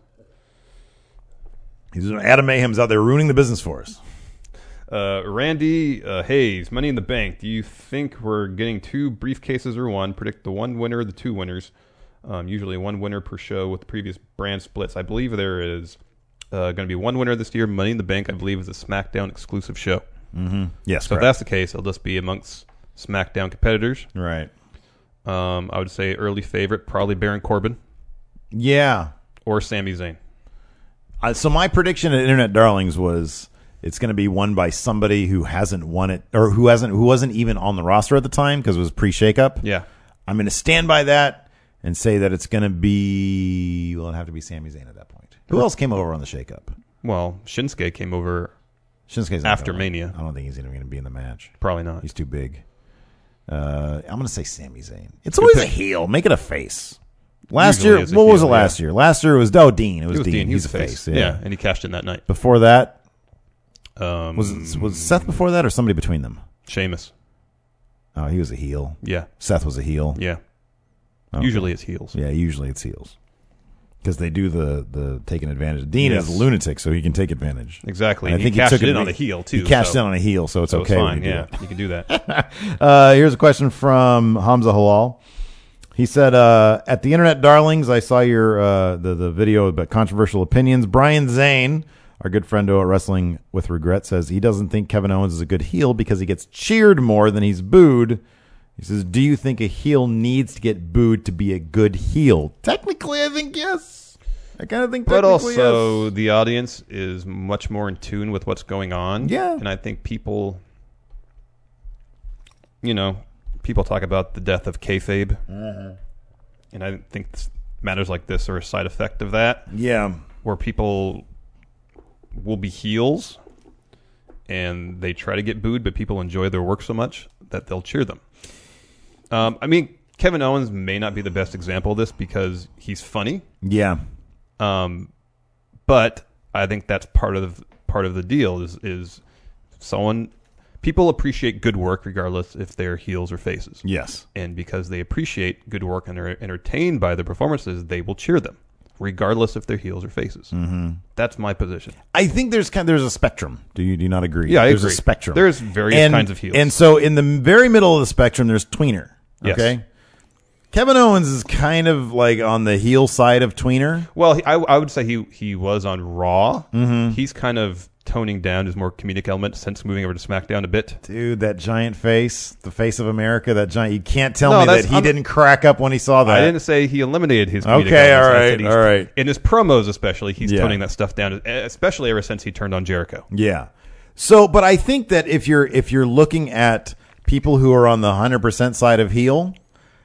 [SPEAKER 1] Adam Mayhem's out there ruining the business for us.
[SPEAKER 5] Randy Hayes, Money in the Bank. Do you think we're getting 2 briefcases or 1? Predict the 1 winner or the 2 winners. Usually 1 winner per show with the previous brand splits. I believe there is going to be 1 winner this year. Money in the Bank, I believe, is a SmackDown exclusive show.
[SPEAKER 1] Mm-hmm. Yes,
[SPEAKER 5] so if that's the case, it'll just be amongst SmackDown competitors.
[SPEAKER 1] Right.
[SPEAKER 5] I would say early favorite, probably Baron Corbin.
[SPEAKER 1] Yeah.
[SPEAKER 5] Or Sami Zayn.
[SPEAKER 1] So my prediction at Internet Darlings was it's going to be won by somebody who hasn't won it, or who wasn't even on the roster at the time because it was pre-shakeup.
[SPEAKER 5] Yeah.
[SPEAKER 1] I'm going to stand by that and say that it's going to be, it'd have to be Sami Zayn at that point. Who else came over on the shakeup?
[SPEAKER 5] Well, Shinsuke came over after Mania.
[SPEAKER 1] I don't think he's even going to be in the match.
[SPEAKER 5] Probably not.
[SPEAKER 1] He's too big. I'm going to say Sami Zayn. It's always a heel. Make it a face. Last year, what was it last year? Last year it was Dean. It was Dean.
[SPEAKER 5] He's a face. Yeah, and he cashed in that night.
[SPEAKER 1] Before that, was Seth before that or somebody between them?
[SPEAKER 5] Sheamus.
[SPEAKER 1] Oh, he was a heel.
[SPEAKER 5] Yeah.
[SPEAKER 1] Seth was a heel.
[SPEAKER 5] Yeah.
[SPEAKER 1] Okay.
[SPEAKER 5] Usually it's heels.
[SPEAKER 1] Yeah, usually it's heels. Because they do the taking advantage. Dean is a lunatic, so he can take advantage.
[SPEAKER 5] Exactly. And I think he cashed in on a heel, too.
[SPEAKER 1] He cashed in on a heel, so it's okay.
[SPEAKER 5] It's fine, yeah. You can do that.
[SPEAKER 1] Here's a question from Hamza Halal. He said, at the Internet Darlings, I saw your the video about controversial opinions. Brian Zane, our good friend at Wrestling with Regret, says he doesn't think Kevin Owens is a good heel because he gets cheered more than he's booed. He says, do you think a heel needs to get booed to be a good heel? Technically, I think yes. I kind of think technically yes.
[SPEAKER 5] But also, the audience is much more in tune with what's going on.
[SPEAKER 1] Yeah.
[SPEAKER 5] And I think people, people talk about the death of kayfabe. Mm-hmm. And I think matters like this are a side effect of that.
[SPEAKER 1] Yeah.
[SPEAKER 5] Where people will be heels, and they try to get booed, but people enjoy their work so much that they'll cheer them. I mean, Kevin Owens may not be the best example of this because he's funny.
[SPEAKER 1] Yeah.
[SPEAKER 5] But I think that's part of the deal is people appreciate good work regardless if they're heels or faces.
[SPEAKER 1] Yes.
[SPEAKER 5] And because they appreciate good work and are entertained by the performances, they will cheer them regardless if they're heels or faces. Mm-hmm. That's my position.
[SPEAKER 1] I think there's a spectrum. Do you not agree?
[SPEAKER 5] Yeah, I
[SPEAKER 1] there's
[SPEAKER 5] agree.
[SPEAKER 1] a spectrum.
[SPEAKER 5] There's various kinds of heels.
[SPEAKER 1] And so in the very middle of the spectrum, there's tweener.
[SPEAKER 5] Yes.
[SPEAKER 1] Okay. Kevin Owens is kind of like on the heel side of tweener.
[SPEAKER 5] Well, I would say he was on Raw. Mm-hmm. He's kind of toning down his more comedic element since moving over to SmackDown a bit.
[SPEAKER 1] Dude, that giant face, the face of America, that giant, you can't tell me that he didn't crack up when he saw that.
[SPEAKER 5] I didn't say he eliminated his comedic
[SPEAKER 1] okay,
[SPEAKER 5] elements.
[SPEAKER 1] all right.
[SPEAKER 5] In his promos especially, he's toning that stuff down, especially ever since he turned on Jericho.
[SPEAKER 1] Yeah. So, but I think that if you're looking at people who are on the 100% side of heel,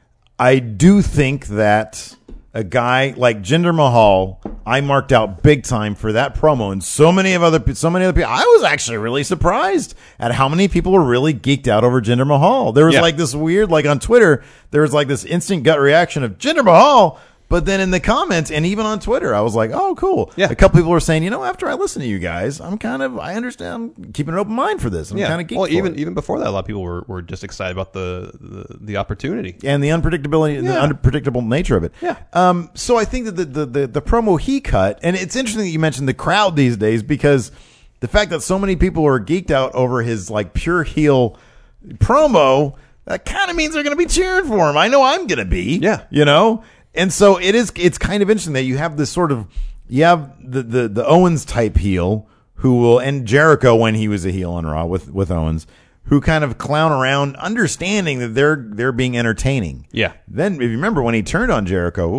[SPEAKER 1] I do think that a guy like Jinder Mahal, I marked out big time for that promo, and so many other people. I was actually really surprised at how many people were really geeked out over Jinder Mahal. There was like this weird, like on Twitter, there was like this instant gut reaction of Jinder Mahal. But then in the comments and even on Twitter, I was like, oh, cool. Yeah. A couple people were saying, after I listen to you guys, I understand, I'm keeping an open mind for this. I'm kind of geeked.
[SPEAKER 5] Well, even before that, a lot of people were just excited about the opportunity.
[SPEAKER 1] And the unpredictability, the unpredictable nature of it.
[SPEAKER 5] Yeah.
[SPEAKER 1] So I think that the promo he cut, and it's interesting that you mentioned the crowd these days, because the fact that so many people are geeked out over his like pure heel promo, that kind of means they're going to be cheering for him. I know I'm going to be.
[SPEAKER 5] Yeah.
[SPEAKER 1] And so it's kind of interesting that you have this sort of, you have the Owens type heel who will, and Jericho when he was a heel on Raw with Owens, who kind of clown around understanding that they're being entertaining.
[SPEAKER 5] Yeah.
[SPEAKER 1] Then if you remember when he turned on Jericho,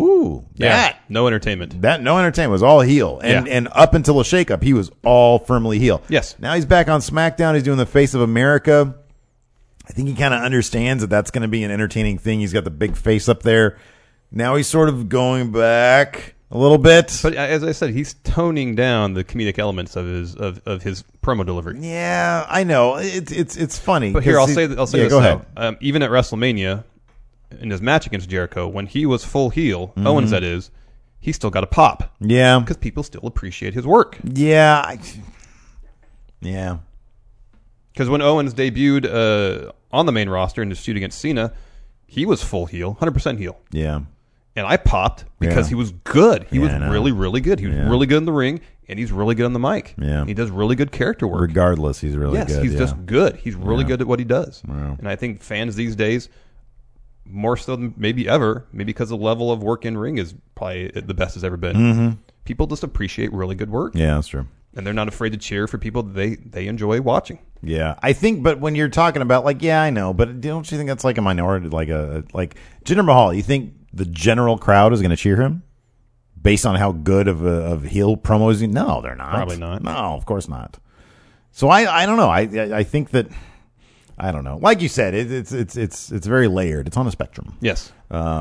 [SPEAKER 5] no entertainment.
[SPEAKER 1] That no entertainment was all heel. And up until a shakeup, he was all firmly heel.
[SPEAKER 5] Yes.
[SPEAKER 1] Now he's back on SmackDown. He's doing the face of America. I think he kind of understands that that's going to be an entertaining thing. He's got the big face up there. Now he's sort of going back a little bit.
[SPEAKER 5] But as I said, he's toning down the comedic elements of his promo delivery.
[SPEAKER 1] Yeah, I know. It's funny.
[SPEAKER 5] But here, I'll say this.
[SPEAKER 1] Go ahead.
[SPEAKER 5] Even at WrestleMania, in his match against Jericho, when he was full heel, Owens that is, he still got a pop.
[SPEAKER 1] Yeah.
[SPEAKER 5] Because people still appreciate his work.
[SPEAKER 1] Yeah. Yeah.
[SPEAKER 5] Because when Owens debuted on the main roster in his feud against Cena, he was full heel, 100% heel.
[SPEAKER 1] Yeah.
[SPEAKER 5] And I popped because he was good. He was really, really good. He was really good in the ring, and he's really good on the mic.
[SPEAKER 1] Yeah.
[SPEAKER 5] He does really good character work.
[SPEAKER 1] Regardless, he's really good.
[SPEAKER 5] Yes, he's just good. He's really good at what he does.
[SPEAKER 1] Wow.
[SPEAKER 5] And I think fans these days, more so than maybe ever, maybe because the level of work in ring is probably the best it's ever been, people just appreciate really good work.
[SPEAKER 1] Yeah, that's true.
[SPEAKER 5] And they're not afraid to cheer for people that they enjoy watching.
[SPEAKER 1] Yeah, I think, but when you're talking about I know, but don't you think that's like a minority, like Jinder Mahal? You think the general crowd is going to cheer him based on how good of heel promos? No, they're not.
[SPEAKER 5] Probably not.
[SPEAKER 1] No, of course not. So I don't know. I think that I don't know. Like you said, it's very layered. It's on a spectrum.
[SPEAKER 5] Yes.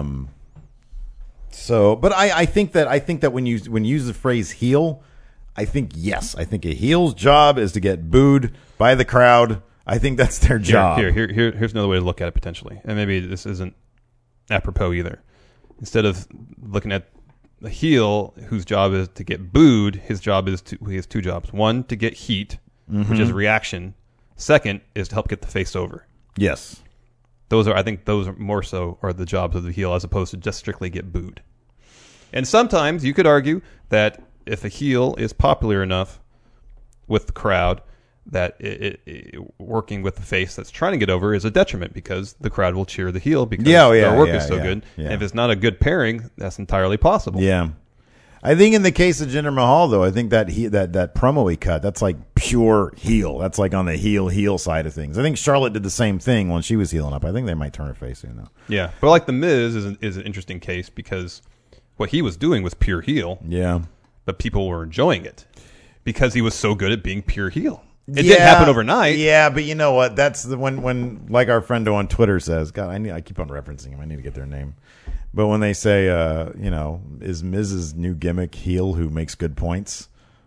[SPEAKER 1] So, but I think that when you use the phrase heel, I think a heel's job is to get booed by the crowd. I think that's their job.
[SPEAKER 5] Here's another way to look at it potentially, and maybe this isn't apropos either. Instead of looking at the heel whose job is to get booed, he has two jobs. One, to get heat, which is reaction. Second is to help get the face over.
[SPEAKER 1] Yes.
[SPEAKER 5] I think those are more so are the jobs of the heel as opposed to just strictly get booed. And sometimes you could argue that if a heel is popular enough with the crowd, that it working with the face that's trying to get over is a detriment because the crowd will cheer the heel because their work is so good. Yeah. And if it's not a good pairing, that's entirely possible.
[SPEAKER 1] Yeah. I think in the case of Jinder Mahal, though, I think that that promo he cut, that's like pure heel. That's like on the heel side of things. I think Charlotte did the same thing when she was healing up. I think they might turn her face soon, though.
[SPEAKER 5] Yeah. But like The Miz is an interesting case because what he was doing was pure heel.
[SPEAKER 1] Yeah.
[SPEAKER 5] But people were enjoying it because he was so good at being pure heel. It didn't happen overnight.
[SPEAKER 1] Yeah, but you know what? That's the when like our friend on Twitter says, God, I keep on referencing him. I need to get their name. But when they say, is Miz's new gimmick heel who makes good points?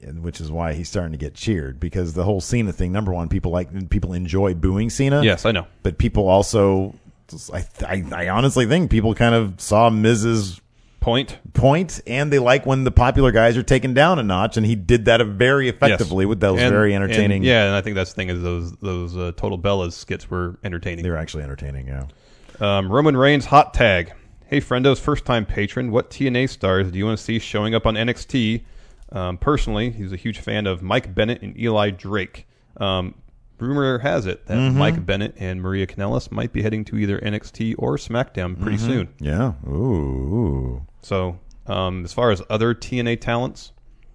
[SPEAKER 1] which is why he's starting to get cheered, because the whole Cena thing, number one, people enjoy booing Cena.
[SPEAKER 5] Yes, I know.
[SPEAKER 1] But people also, I honestly think people kind of saw Miz's point, and they like when the popular guys are taken down a notch, and he did that very effectively with those very entertaining.
[SPEAKER 5] And I think that's the thing is those Total Bellas skits were entertaining.
[SPEAKER 1] They were actually entertaining, yeah.
[SPEAKER 5] Roman Reigns hot tag. Hey, friendos, first-time patron. What TNA stars do you want to see showing up on NXT? Personally, he's a huge fan of Mike Bennett and Eli Drake. Rumor has it that Mike Bennett and Maria Kanellis might be heading to either NXT or SmackDown pretty soon.
[SPEAKER 1] Yeah. Ooh.
[SPEAKER 5] So, as far as other TNA talents,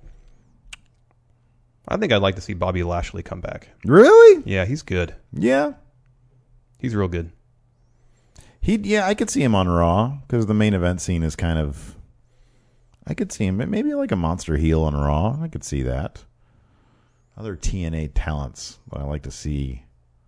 [SPEAKER 5] I think I'd like to see Bobby Lashley come back.
[SPEAKER 1] Really?
[SPEAKER 5] Yeah, he's good.
[SPEAKER 1] Yeah.
[SPEAKER 5] He's real good.
[SPEAKER 1] I could see him on Raw, because the main event scene is kind of... I could see him, maybe like a monster heel on Raw. I could see that. Other TNA talents that I like to see.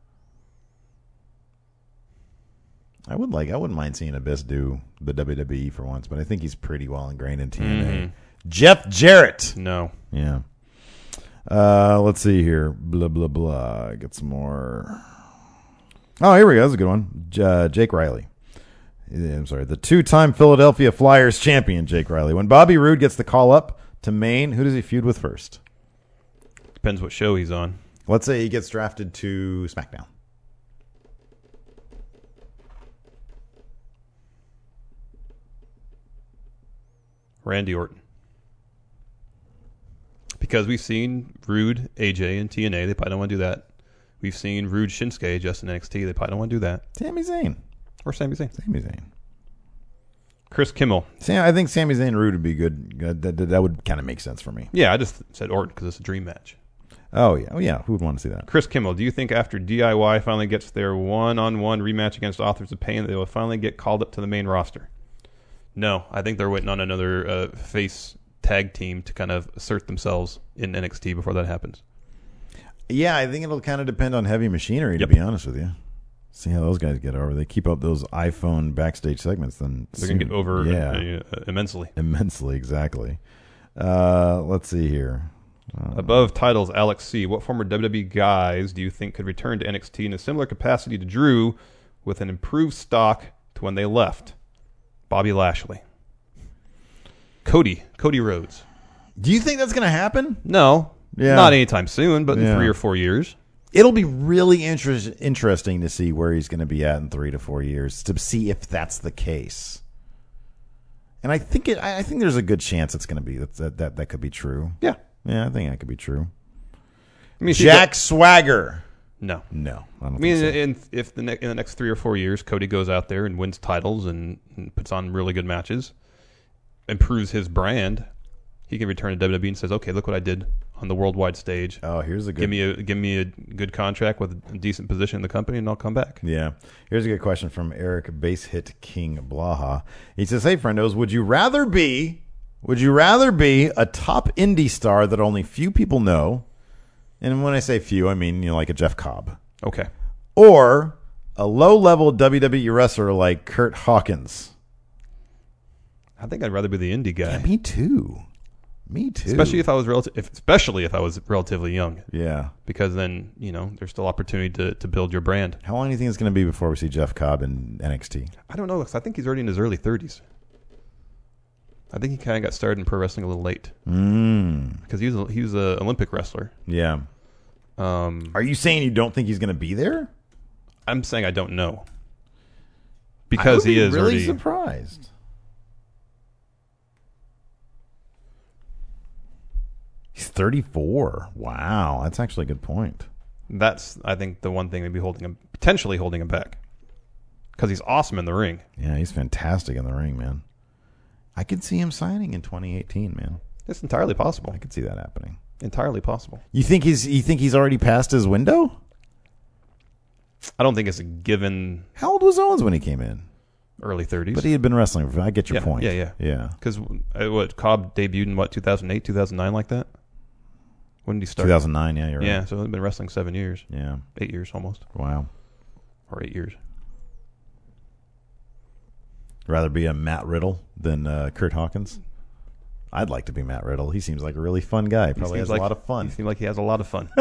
[SPEAKER 1] I wouldn't mind seeing Abyss do the WWE for once, but I think he's pretty well ingrained in TNA. Jeff Jarrett.
[SPEAKER 5] No.
[SPEAKER 1] Yeah. Let's see here. Blah, blah, blah. Get some more. Oh, here we go. That's a good one. Jake Riley. I'm sorry. The two-time Philadelphia Flyers champion, Jake Riley. When Bobby Roode gets the call up to Maine, who does he feud with first?
[SPEAKER 5] Depends what show he's on.
[SPEAKER 1] Let's say he gets drafted to SmackDown.
[SPEAKER 5] Randy Orton. Because we've seen Rude, AJ, and TNA. They probably don't want to do that. We've seen Rude, Shinsuke, just in NXT. They probably don't want to do that.
[SPEAKER 1] Sami Zayn.
[SPEAKER 5] Or Sami Zayn.
[SPEAKER 1] Sami Zayn.
[SPEAKER 5] Chris Kimmel.
[SPEAKER 1] I think Sami Zayn and Rude would be good. That would kind of make sense for me.
[SPEAKER 5] Yeah, I just said Orton because it's a dream match.
[SPEAKER 1] Oh, yeah. Who would want to see that?
[SPEAKER 5] Chris Kimmel, do you think after DIY finally gets their one-on-one rematch against Authors of Pain, they will finally get called up to the main roster? No, I think they're waiting on another face tag team to kind of assert themselves in NXT before that happens.
[SPEAKER 1] Yeah, I think it'll kind of depend on Heavy Machinery, to be honest with you. See how those guys get over. They keep up those iPhone backstage segments, then
[SPEAKER 5] they're going to get over immensely.
[SPEAKER 1] Immensely, exactly. Let's see here.
[SPEAKER 5] Above titles, Alex C. What former WWE guys do you think could return to NXT in a similar capacity to Drew with an improved stock to when they left? Bobby Lashley. Cody Rhodes.
[SPEAKER 1] Do you think that's going to happen?
[SPEAKER 5] No.
[SPEAKER 1] Yeah.
[SPEAKER 5] Not anytime soon, but in 3 or 4 years.
[SPEAKER 1] It'll be really interesting to see where he's going to be at in 3 to 4 years, to see if that's the case. And I think there's a good chance it's going to be that could be true.
[SPEAKER 5] Yeah.
[SPEAKER 1] Yeah, I think that could be true.
[SPEAKER 5] I mean,
[SPEAKER 1] Jack Swagger.
[SPEAKER 5] No.
[SPEAKER 1] I don't think so.
[SPEAKER 5] If in the next 3 or 4 years, Cody goes out there and wins titles and puts on really good matches, improves his brand, he can return to WWE and says, "Okay, look what I did on the worldwide stage.
[SPEAKER 1] Oh, here's a good.
[SPEAKER 5] Give me a good contract with a decent position in the company, and I'll come back."
[SPEAKER 1] Yeah. Here's a good question from Eric Base Hit King Blaha. He says, "Hey, friendos, would you rather be a top indie star that only few people know?" And when I say few, I mean, like a Jeff Cobb.
[SPEAKER 5] Okay.
[SPEAKER 1] Or a low-level WWE wrestler like Kurt Hawkins.
[SPEAKER 5] I think I'd rather be the indie guy.
[SPEAKER 1] Yeah, me too.
[SPEAKER 5] Especially if I was relatively young.
[SPEAKER 1] Yeah.
[SPEAKER 5] Because then, there's still opportunity to build your brand.
[SPEAKER 1] How long do you think it's going to be before we see Jeff Cobb in NXT?
[SPEAKER 5] I don't know, because I think he's already in his early 30s. I think he kind of got started in pro wrestling a little late. Because he was an Olympic wrestler.
[SPEAKER 1] Yeah. Are you saying you don't think he's going to be there?
[SPEAKER 5] I'm saying I don't know. Because he is
[SPEAKER 1] really
[SPEAKER 5] already
[SPEAKER 1] surprised. He's 34. Wow, that's actually a good point.
[SPEAKER 5] That's, I think, the one thing that'd be potentially holding him back. Because he's awesome in the ring.
[SPEAKER 1] Yeah, he's fantastic in the ring, man. I could see him signing in 2018, man.
[SPEAKER 5] It's entirely possible.
[SPEAKER 1] I could see that happening.
[SPEAKER 5] Entirely possible.
[SPEAKER 1] You think he's already passed his window?
[SPEAKER 5] I don't think it's a given.
[SPEAKER 1] How old was Owens when he came in?
[SPEAKER 5] Early 30s.
[SPEAKER 1] But he had been wrestling. I get your point.
[SPEAKER 5] Yeah.
[SPEAKER 1] Yeah.
[SPEAKER 5] Because Cobb debuted in 2008, 2009, like that? When did he start?
[SPEAKER 1] 2009, yeah, you're right.
[SPEAKER 5] Yeah, so he's been wrestling 7 years.
[SPEAKER 1] Yeah.
[SPEAKER 5] 8 years almost.
[SPEAKER 1] Wow.
[SPEAKER 5] Or 8 years.
[SPEAKER 1] Rather be a Matt Riddle than Kurt Hawkins? I'd like to be Matt Riddle. He seems like a really fun guy. Probably has a lot of fun.
[SPEAKER 5] He seems like he has a lot of fun.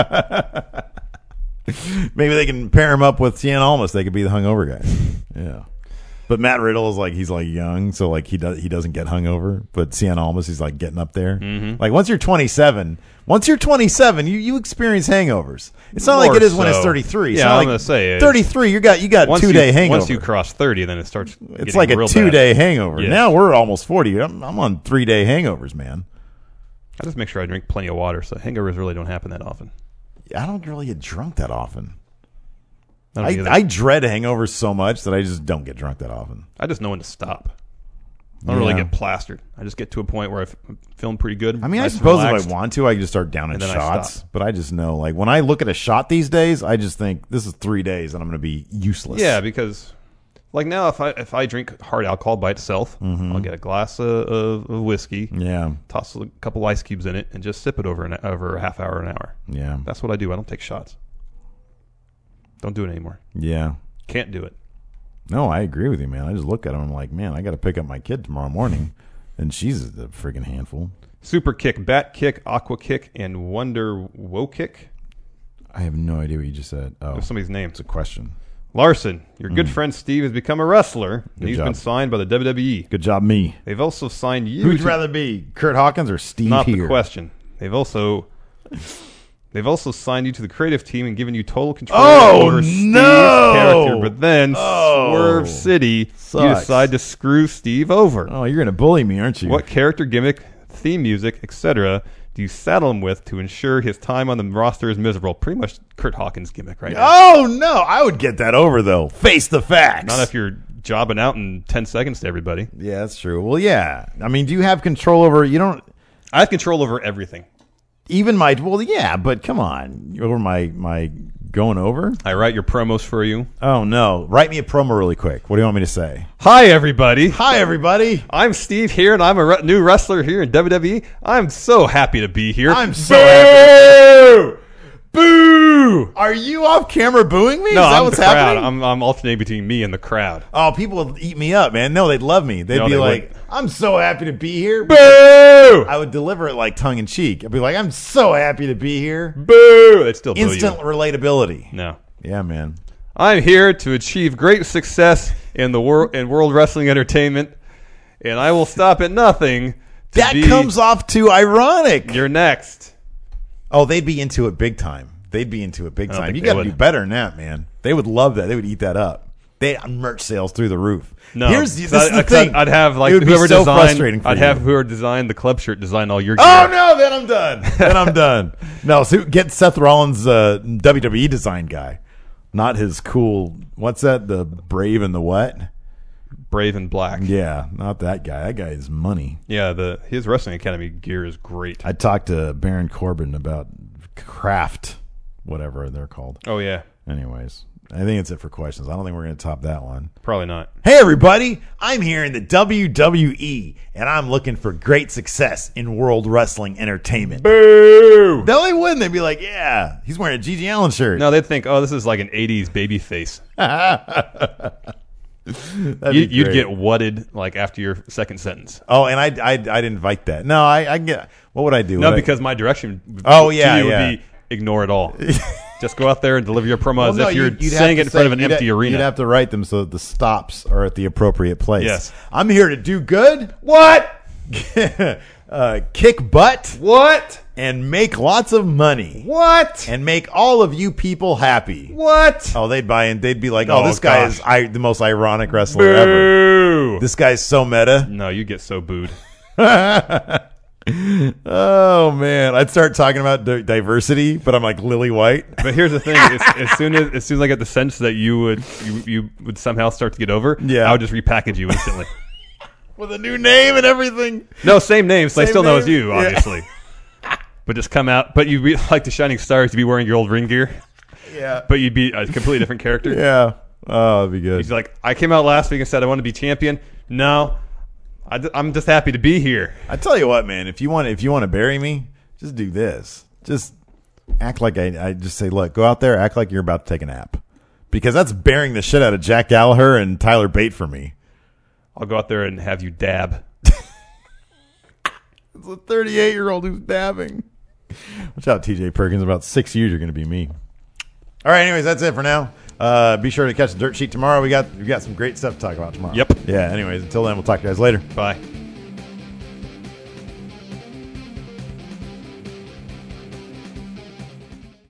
[SPEAKER 1] Maybe they can pair him up with Cien Almas. They could be the hungover guy. Yeah. But Matt Riddle is he's young, so he doesn't get hungover. But Cien Almas, he's getting up there.
[SPEAKER 5] Mm-hmm.
[SPEAKER 1] Like once you're 27, you experience hangovers. It's not like it is when it's 33.
[SPEAKER 5] Yeah, I'm gonna say
[SPEAKER 1] 33. You got 2-day hangover.
[SPEAKER 5] Once you cross 30, then it starts.
[SPEAKER 1] It's like a 2-day hangover.
[SPEAKER 5] Yes.
[SPEAKER 1] Now we're almost 40. I'm on 3-day hangovers, man.
[SPEAKER 5] I just make sure I drink plenty of water, so hangovers really don't happen that often.
[SPEAKER 1] I don't really get drunk that often.
[SPEAKER 5] I
[SPEAKER 1] I dread hangovers so much that I just don't get drunk that often.
[SPEAKER 5] just know when to stop. I don't really get plastered. I just get to a point where I'm feeling pretty good.
[SPEAKER 1] I mean,
[SPEAKER 5] nice
[SPEAKER 1] I suppose
[SPEAKER 5] and
[SPEAKER 1] if
[SPEAKER 5] relaxed.
[SPEAKER 1] I want to, I can just start downing
[SPEAKER 5] And then I
[SPEAKER 1] shots.
[SPEAKER 5] stop.
[SPEAKER 1] But I just know, when I look at a shot these days, I just think this is 3 days and I'm going to be useless.
[SPEAKER 5] Yeah, because now if I drink hard alcohol by itself, I'll get a glass of whiskey,
[SPEAKER 1] Yeah.
[SPEAKER 5] toss a couple ice cubes in it, and just sip it over a half hour, an hour.
[SPEAKER 1] Yeah.
[SPEAKER 5] That's what I do. I don't take shots. Don't do it anymore.
[SPEAKER 1] Yeah.
[SPEAKER 5] Can't do it.
[SPEAKER 1] No, I agree with you, man. I just look at him. I'm like, man, I got to pick up my kid tomorrow morning, and she's a friggin' handful.
[SPEAKER 5] Super kick, bat kick, aqua kick, and wonder woe kick.
[SPEAKER 1] I have no idea what you just said. Oh,
[SPEAKER 5] There's somebody's name.
[SPEAKER 1] it's a question.
[SPEAKER 5] Larson, your good friend Steve has become a wrestler. And he's
[SPEAKER 1] job.
[SPEAKER 5] been signed by the WWE.
[SPEAKER 1] Good job, me.
[SPEAKER 5] They've also signed you.
[SPEAKER 1] Who'd
[SPEAKER 5] to-
[SPEAKER 1] rather be, Kurt Hawkins or Steve
[SPEAKER 5] Not
[SPEAKER 1] here?
[SPEAKER 5] the question. They've also signed you to the creative team and given you total control over Steve's character. But then Swerve City, you
[SPEAKER 1] Sucks.
[SPEAKER 5] decide to screw Steve over.
[SPEAKER 1] Oh, you're going to bully me, aren't you?
[SPEAKER 5] What character gimmick, theme music, etc. do you saddle him with to ensure his time on the roster is miserable? Pretty much Kurt Hawkins gimmick right now.
[SPEAKER 1] Oh, no. I would get that over, though. Face the facts.
[SPEAKER 5] Not if you're jobbing out in 10 seconds to everybody.
[SPEAKER 1] Yeah, that's true. Well, yeah. I mean, do you have control over, you don't,
[SPEAKER 5] I have control over everything.
[SPEAKER 1] even my, well, yeah, but come on. Over my going over?
[SPEAKER 5] I write your promos for you.
[SPEAKER 1] Oh, no. Write me a promo really quick. What do you want me to say?
[SPEAKER 5] Hi, everybody.
[SPEAKER 1] Hi, everybody.
[SPEAKER 5] I'm Steve here, and I'm a new wrestler here in WWE. I'm so happy to be here.
[SPEAKER 1] I'm so happy.
[SPEAKER 5] Boo!
[SPEAKER 1] Are you off camera booing me?
[SPEAKER 5] No,
[SPEAKER 1] Is that
[SPEAKER 5] I'm
[SPEAKER 1] what's
[SPEAKER 5] the crowd.
[SPEAKER 1] happening?
[SPEAKER 5] I'm alternating between me and the crowd.
[SPEAKER 1] Oh, people would eat me up, man. No, they'd love me. They'd
[SPEAKER 5] No,
[SPEAKER 1] be
[SPEAKER 5] they
[SPEAKER 1] like,
[SPEAKER 5] wouldn't.
[SPEAKER 1] I'm so happy to be here.
[SPEAKER 5] Boo!
[SPEAKER 1] I would deliver it like tongue in cheek. I'd be like, I'm so happy to be here.
[SPEAKER 5] Boo! They'd still boo
[SPEAKER 1] Instant
[SPEAKER 5] you.
[SPEAKER 1] relatability.
[SPEAKER 5] No.
[SPEAKER 1] Yeah, man.
[SPEAKER 5] I'm here to achieve great success in the world wrestling entertainment, and I will stop at nothing to
[SPEAKER 1] That
[SPEAKER 5] be
[SPEAKER 1] comes off too ironic.
[SPEAKER 5] You're next.
[SPEAKER 1] Oh, they'd be into it big time. They'd be into it big
[SPEAKER 5] don't
[SPEAKER 1] time.
[SPEAKER 5] think
[SPEAKER 1] You
[SPEAKER 5] they
[SPEAKER 1] got to
[SPEAKER 5] would.
[SPEAKER 1] do better than that, man. They would love that. They would eat that up. They merch sales through the roof.
[SPEAKER 5] No,
[SPEAKER 1] this is the thing.
[SPEAKER 5] I'd have
[SPEAKER 1] It would be
[SPEAKER 5] whoever
[SPEAKER 1] so
[SPEAKER 5] designed.
[SPEAKER 1] frustrating for
[SPEAKER 5] I'd
[SPEAKER 1] you.
[SPEAKER 5] have whoever designed the club shirt design all your gear.
[SPEAKER 1] Oh no! Then I'm done. Then I'm done. No, so get Seth Rollins, WWE design guy, not his cool. What's that? The Brave and the what?
[SPEAKER 5] Brave and Black.
[SPEAKER 1] Yeah, not that guy. That guy is money.
[SPEAKER 5] Yeah, his Wrestling Academy gear is great.
[SPEAKER 1] I talked to Baron Corbin about Kraft, whatever they're called.
[SPEAKER 5] Oh yeah,
[SPEAKER 1] Anyways, I think it's it for questions. I don't think we're going to top that one.
[SPEAKER 5] probably not.
[SPEAKER 1] Hey everybody, I'm here in the WWE, and I'm looking for great success in World Wrestling Entertainment.
[SPEAKER 5] Boo!
[SPEAKER 1] No, they wouldn't. They'd be like, yeah, he's wearing a Gigi Allen shirt.
[SPEAKER 5] No, they'd think, oh, this is like an '80s baby face.
[SPEAKER 1] That'd be
[SPEAKER 5] You'd
[SPEAKER 1] great.
[SPEAKER 5] get wutted like after your second sentence.
[SPEAKER 1] Oh, and I'd invite that. No, I get. What would I do?
[SPEAKER 5] No,
[SPEAKER 1] Would I-
[SPEAKER 5] because my direction
[SPEAKER 1] Oh,
[SPEAKER 5] to
[SPEAKER 1] yeah,
[SPEAKER 5] you
[SPEAKER 1] yeah.
[SPEAKER 5] would be ignore it all. Just go out there and deliver your promo
[SPEAKER 1] Well,
[SPEAKER 5] as
[SPEAKER 1] no,
[SPEAKER 5] if you're
[SPEAKER 1] you'd have
[SPEAKER 5] saying
[SPEAKER 1] to
[SPEAKER 5] it in front
[SPEAKER 1] say-
[SPEAKER 5] of an
[SPEAKER 1] you'd
[SPEAKER 5] empty arena.
[SPEAKER 1] You'd have to write them so that the stops are at the appropriate place.
[SPEAKER 5] Yes.
[SPEAKER 1] I'm here to do good.
[SPEAKER 5] What?
[SPEAKER 1] Kick butt
[SPEAKER 5] What?
[SPEAKER 1] and make lots of money
[SPEAKER 5] What?
[SPEAKER 1] and make all of you people happy.
[SPEAKER 5] What?
[SPEAKER 1] Oh, they'd buy in. They'd be like,
[SPEAKER 5] Oh,
[SPEAKER 1] "Oh, this guy
[SPEAKER 5] gosh.
[SPEAKER 1] is the most ironic wrestler ever.
[SPEAKER 5] Boo!
[SPEAKER 1] This guy's so meta."
[SPEAKER 5] No, you get so booed.
[SPEAKER 1] Oh man, I'd start talking about diversity, but I'm like Lily White.
[SPEAKER 5] But here's the thing: as soon as I get the sense that you would somehow start to get over,
[SPEAKER 1] Yeah.
[SPEAKER 5] I would just repackage you instantly.
[SPEAKER 1] With a new name and everything.
[SPEAKER 5] No, same name, so they
[SPEAKER 1] Same
[SPEAKER 5] still know it's
[SPEAKER 1] name?
[SPEAKER 5] you,
[SPEAKER 1] Yeah.
[SPEAKER 5] obviously. But just come out. But you'd be like the Shining Stars. You'd be wearing your old ring gear,
[SPEAKER 1] Yeah.
[SPEAKER 5] but you'd be a completely different character.
[SPEAKER 1] Yeah. Oh, that'd be good.
[SPEAKER 5] He's like, I came out last week and said I want to be champion. No, I'm just happy to be here.
[SPEAKER 1] I tell you what, man. If you want to bury me, just do this. Just act like I just say, look, go out there, act like you're about to take a nap, because that's burying the shit out of Jack Gallagher and Tyler Bate for me.
[SPEAKER 5] I'll go out there and have you dab.
[SPEAKER 1] It's a 38-year-old who's dabbing. Watch out, TJ Perkins. In about 6 years, you're going to be me. All right, anyways, that's it for now. Be sure to catch the Dirt Sheet tomorrow. We got some great stuff to talk about tomorrow.
[SPEAKER 5] Yep.
[SPEAKER 1] Yeah, anyways, until then, we'll talk to you guys later.
[SPEAKER 5] Bye.